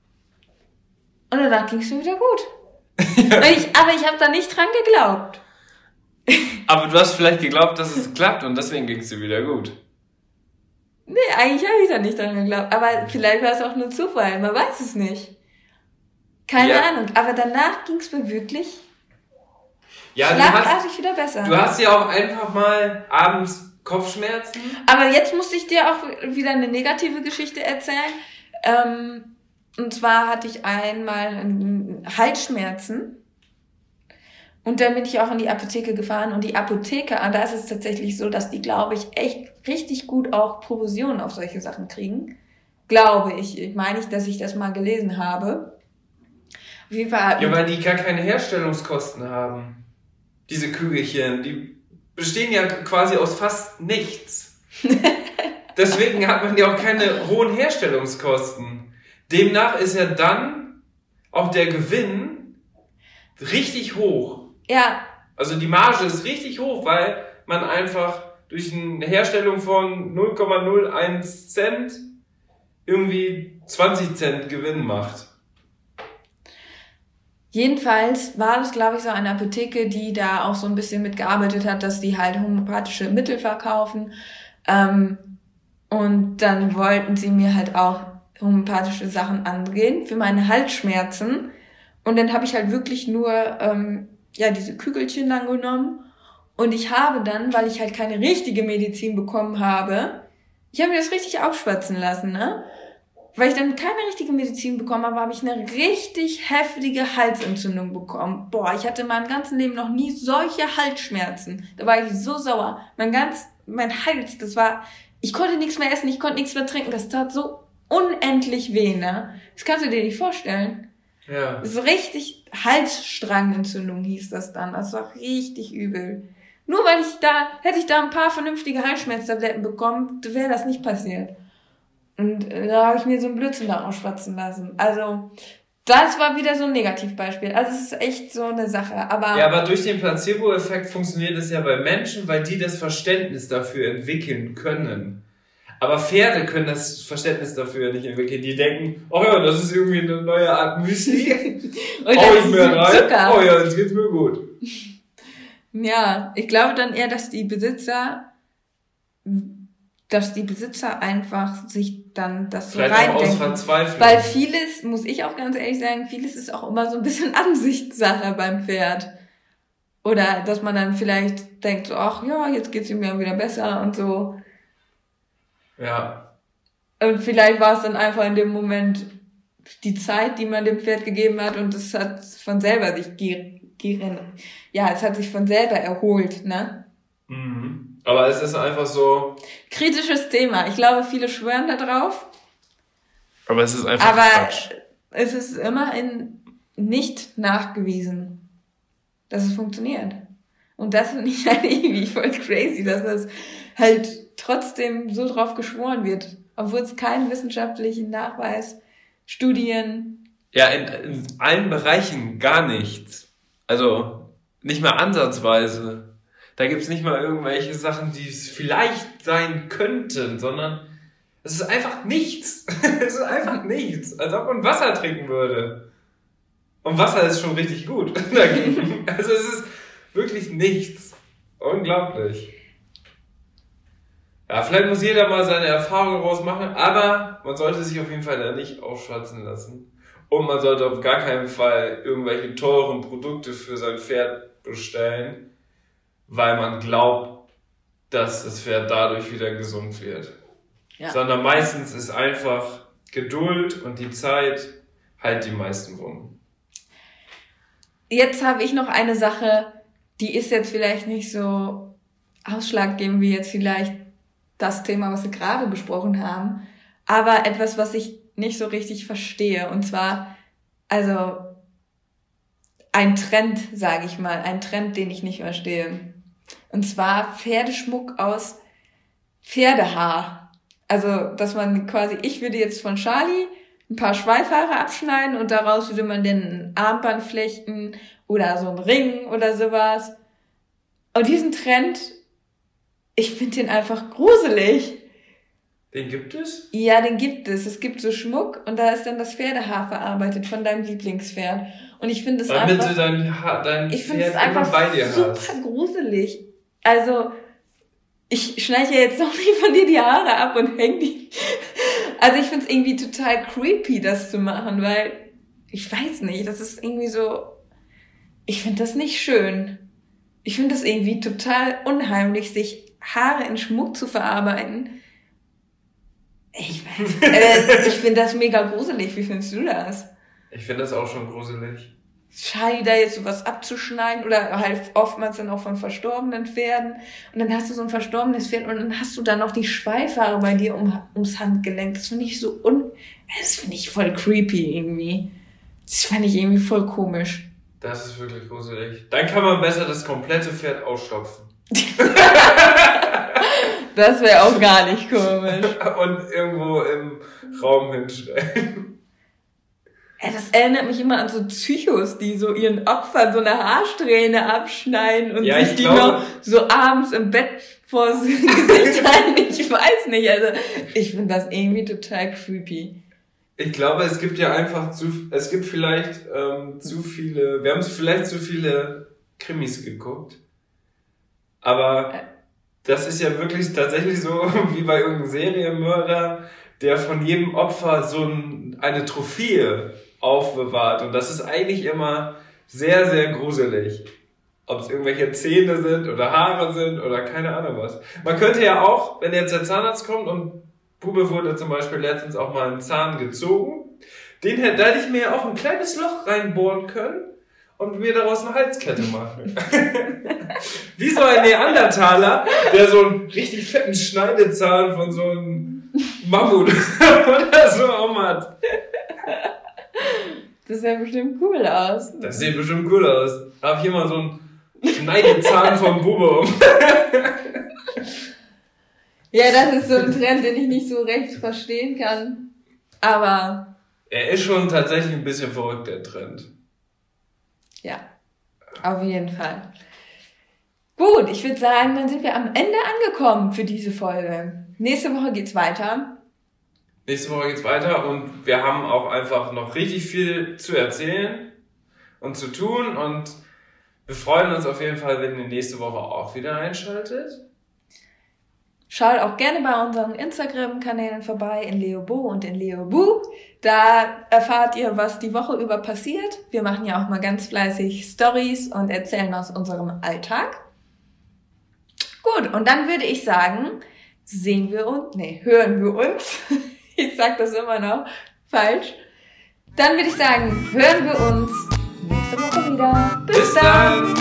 S3: Und danach ging es mir wieder gut. Aber ich habe da nicht dran geglaubt.
S2: Aber du hast vielleicht geglaubt, dass es klappt und deswegen ging es dir wieder gut.
S3: Nee, eigentlich habe ich da nicht dran geglaubt. Aber vielleicht war es auch nur Zufall, man weiß es nicht. Keine Ahnung. Aber danach ging es mir wirklich schlagartig wieder besser.
S2: Du hast ja auch einfach mal abends Kopfschmerzen.
S3: Aber jetzt musste ich dir auch wieder eine negative Geschichte erzählen. Und zwar hatte ich einmal Halsschmerzen. Und dann bin ich auch in die Apotheke gefahren. Und die Apotheker, da ist es tatsächlich so, dass die, glaube ich, echt richtig gut auch Provisionen auf solche Sachen kriegen. Glaube ich. Ich meine nicht, dass ich das mal gelesen habe. Auf jeden Fall.
S2: Ja, weil die gar keine Herstellungskosten haben. Diese Kügelchen, die bestehen ja quasi aus fast nichts. Deswegen hat man ja auch keine hohen Herstellungskosten. Demnach ist ja dann auch der Gewinn richtig hoch.
S3: Ja.
S2: Also die Marge ist richtig hoch, weil man einfach durch eine Herstellung von 0,01 Cent irgendwie 20 Cent Gewinn macht.
S3: Jedenfalls war das, glaube ich, so eine Apotheke, die da auch so ein bisschen mitgearbeitet hat, dass die halt homöopathische Mittel verkaufen. Und dann wollten sie mir halt auch homöopathische Sachen angehen für meine Halsschmerzen. Und dann habe ich halt wirklich nur diese Kügelchen dann genommen. Und ich habe dann, weil ich halt keine richtige Medizin bekommen habe, ich habe mir das richtig aufschwatzen lassen, ne? Weil ich dann keine richtige Medizin bekommen habe, habe ich eine richtig heftige Halsentzündung bekommen. Boah, ich hatte in meinem ganzen Leben noch nie solche Halsschmerzen. Da war ich so sauer. Mein Hals, ich konnte nichts mehr essen, ich konnte nichts mehr trinken. Das tat so unendlich weh, ne? Das kannst du dir nicht vorstellen.
S2: Ja.
S3: So richtig Halsstrangentzündung hieß das dann. Das war richtig übel. Nur weil hätte ich da ein paar vernünftige Halsschmerztabletten bekommen, wäre das nicht passiert. Und da habe ich mir so einen Blödsinn da ausschwatzen lassen. Also, das war wieder so ein Negativbeispiel. Also, es ist echt so eine Sache.
S2: Aber durch den Placebo-Effekt funktioniert es ja bei Menschen, weil die das Verständnis dafür entwickeln können. Aber Pferde können das Verständnis dafür nicht entwickeln. Die denken, oh ja, das ist irgendwie eine neue Art Müsli. Hau ich mir rein. Oh ja, jetzt geht's mir gut.
S3: Ja, ich glaube dann eher, dass die Besitzer dass die Besitzer einfach sich dann das so
S2: Vielleicht auch aus
S3: reindenken.
S2: Verzweiflung.
S3: Weil vieles, muss ich auch ganz ehrlich sagen, vieles ist auch immer so ein bisschen Ansichtssache beim Pferd. Oder dass man dann vielleicht denkt so, ach ja, jetzt geht's ihm ja wieder besser und so.
S2: Ja.
S3: Und vielleicht war es dann einfach in dem Moment die Zeit, die man dem Pferd gegeben hat und es hat von selber sich es hat sich von selber erholt, ne?
S2: Mhm. Aber es ist einfach so...
S3: Kritisches Thema. Ich glaube, viele schwören da drauf.
S2: Aber es ist einfach
S3: Aber
S2: Quatsch.
S3: es ist immerhin nicht nachgewiesen, dass es funktioniert. Und das finde ich halt irgendwie voll crazy, dass das halt trotzdem so drauf geschworen wird. Obwohl es keinen wissenschaftlichen Nachweis, Studien...
S2: Ja, in allen Bereichen gar nichts. Also nicht mal ansatzweise. Da gibt's nicht mal irgendwelche Sachen, die es vielleicht sein könnten, sondern es ist einfach nichts. Es ist einfach nichts. Als ob man Wasser trinken würde. Und Wasser ist schon richtig gut dagegen. Also es ist wirklich nichts. Unglaublich. Ja, vielleicht muss jeder mal seine Erfahrungen draus machen, aber man sollte sich auf jeden Fall da nicht aufschwatzen lassen. Und man sollte auf gar keinen Fall irgendwelche teuren Produkte für sein Pferd bestellen, weil man glaubt, dass das Pferd dadurch wieder gesund wird. Ja. Sondern meistens ist einfach Geduld und die Zeit halt die meisten Wunden.
S3: Jetzt habe ich noch eine Sache, die ist jetzt vielleicht nicht so ausschlaggebend wie jetzt vielleicht das Thema, was wir gerade besprochen haben, aber etwas, was ich nicht so richtig verstehe. Und zwar, also ein Trend, sage ich mal, ein Trend, den ich nicht verstehe. Und zwar Pferdeschmuck aus Pferdehaar. Also, dass man quasi, ich würde jetzt von Charlie ein paar Schweifhaare abschneiden und daraus würde man dann ein Armband flechten oder so einen Ring oder sowas. Und diesen Trend, ich finde den einfach gruselig.
S2: Den gibt es?
S3: Ja, den gibt es. Es gibt so Schmuck und da ist dann das Pferdehaar verarbeitet von deinem Lieblingspferd. Und ich finde es einfach...
S2: Damit du dein
S3: ich finde
S2: Pferd
S3: es einfach
S2: immer bei dir
S3: super
S2: hast.
S3: gruselig. Also, ich schneide ja jetzt noch nicht von dir die Haare ab und häng die... Also ich finde es irgendwie total creepy, das zu machen, weil... Ich weiß nicht, das ist irgendwie so... Ich finde das nicht schön. Ich finde das irgendwie total unheimlich, sich Haare in Schmuck zu verarbeiten. Ich finde das mega gruselig. Wie findest du das?
S2: Ich finde das auch schon gruselig.
S3: Schade, da jetzt sowas abzuschneiden oder halt oftmals dann auch von verstorbenen Pferden. Und dann hast du so ein verstorbenes Pferd und dann hast du dann noch die Schweifhaare bei dir ums Handgelenk. Das finde ich das finde ich voll creepy irgendwie. Das fand ich irgendwie voll komisch.
S2: Das ist wirklich gruselig. Dann kann man besser das komplette Pferd ausstopfen.
S3: Das wäre auch gar nicht komisch.
S2: Und irgendwo im Raum hinstellen.
S3: Ja, das erinnert mich immer an so Psychos, die so ihren Opfern so eine Haarsträhne abschneiden und sich die noch so abends im Bett vors Gesicht halten. Ich weiß nicht, also ich finde das irgendwie total creepy.
S2: Ich glaube, es gibt ja einfach es gibt vielleicht wir haben vielleicht zu viele Krimis geguckt. Aber das ist ja wirklich tatsächlich so wie bei irgendeinem Serienmörder, der von jedem Opfer so eine Trophäe aufbewahrt. Und das ist eigentlich immer sehr, sehr gruselig. Ob es irgendwelche Zähne sind oder Haare sind oder keine Ahnung was. Man könnte ja auch, wenn jetzt der Zahnarzt kommt und Bube wurde zum Beispiel letztens auch mal einen Zahn gezogen, da hätte ich mir ja auch ein kleines Loch reinbohren können und mir daraus eine Halskette machen. Wie so ein Neandertaler, der so einen richtig fetten Schneidezahn von so einem Mammut oder so hat.
S3: Das sieht bestimmt cool aus.
S2: Das sieht bestimmt cool aus. Hab hier mal so einen Schneidezahn vom Bube um.
S3: Ja, das ist so ein Trend, den ich nicht so recht verstehen kann. Aber...
S2: Er ist schon tatsächlich ein bisschen verrückt, der Trend.
S3: Ja, auf jeden Fall. Gut, ich würde sagen, dann sind wir am Ende angekommen für diese Folge. Nächste Woche geht's weiter.
S2: Und wir haben auch einfach noch richtig viel zu erzählen und zu tun und wir freuen uns auf jeden Fall, wenn ihr nächste Woche auch wieder einschaltet.
S3: Schaut auch gerne bei unseren Instagram-Kanälen vorbei, in Leobo und in Leobu. Da erfahrt ihr, was die Woche über passiert. Wir machen ja auch mal ganz fleißig Stories und erzählen aus unserem Alltag. Gut, und dann würde ich sagen, hören wir uns. Ich sag das immer noch falsch. Dann würde ich sagen, hören wir uns nächste Woche wieder. Bis dann!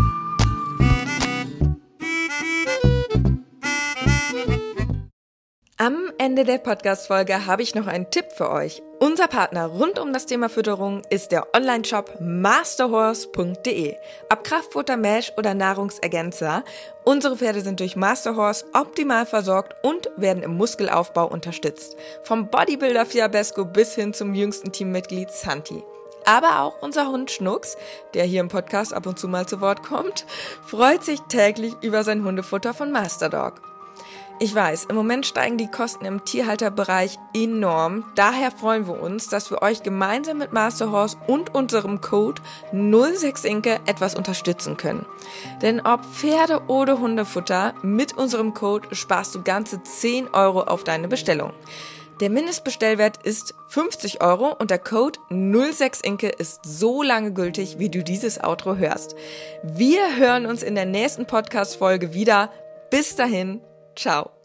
S3: Am Ende der Podcast-Folge habe ich noch einen Tipp für euch. Unser Partner rund um das Thema Fütterung ist der Online-Shop masterhorse.de. Ob Kraftfutter, Mesh oder Nahrungsergänzer, unsere Pferde sind durch Masterhorse optimal versorgt und werden im Muskelaufbau unterstützt. Vom Bodybuilder Fiabesco bis hin zum jüngsten Teammitglied Santi. Aber auch unser Hund Schnucks, der hier im Podcast ab und zu mal zu Wort kommt, freut sich täglich über sein Hundefutter von Masterdog. Ich weiß, im Moment steigen die Kosten im Tierhalterbereich enorm. Daher freuen wir uns, dass wir euch gemeinsam mit Masterhorse und unserem Code 06inke etwas unterstützen können. Denn ob Pferde- oder Hundefutter, mit unserem Code sparst du ganze 10 € auf deine Bestellung. Der Mindestbestellwert ist 50 € und der Code 06inke ist so lange gültig, wie du dieses Outro hörst. Wir hören uns in der nächsten Podcast-Folge wieder. Bis dahin. Ciao.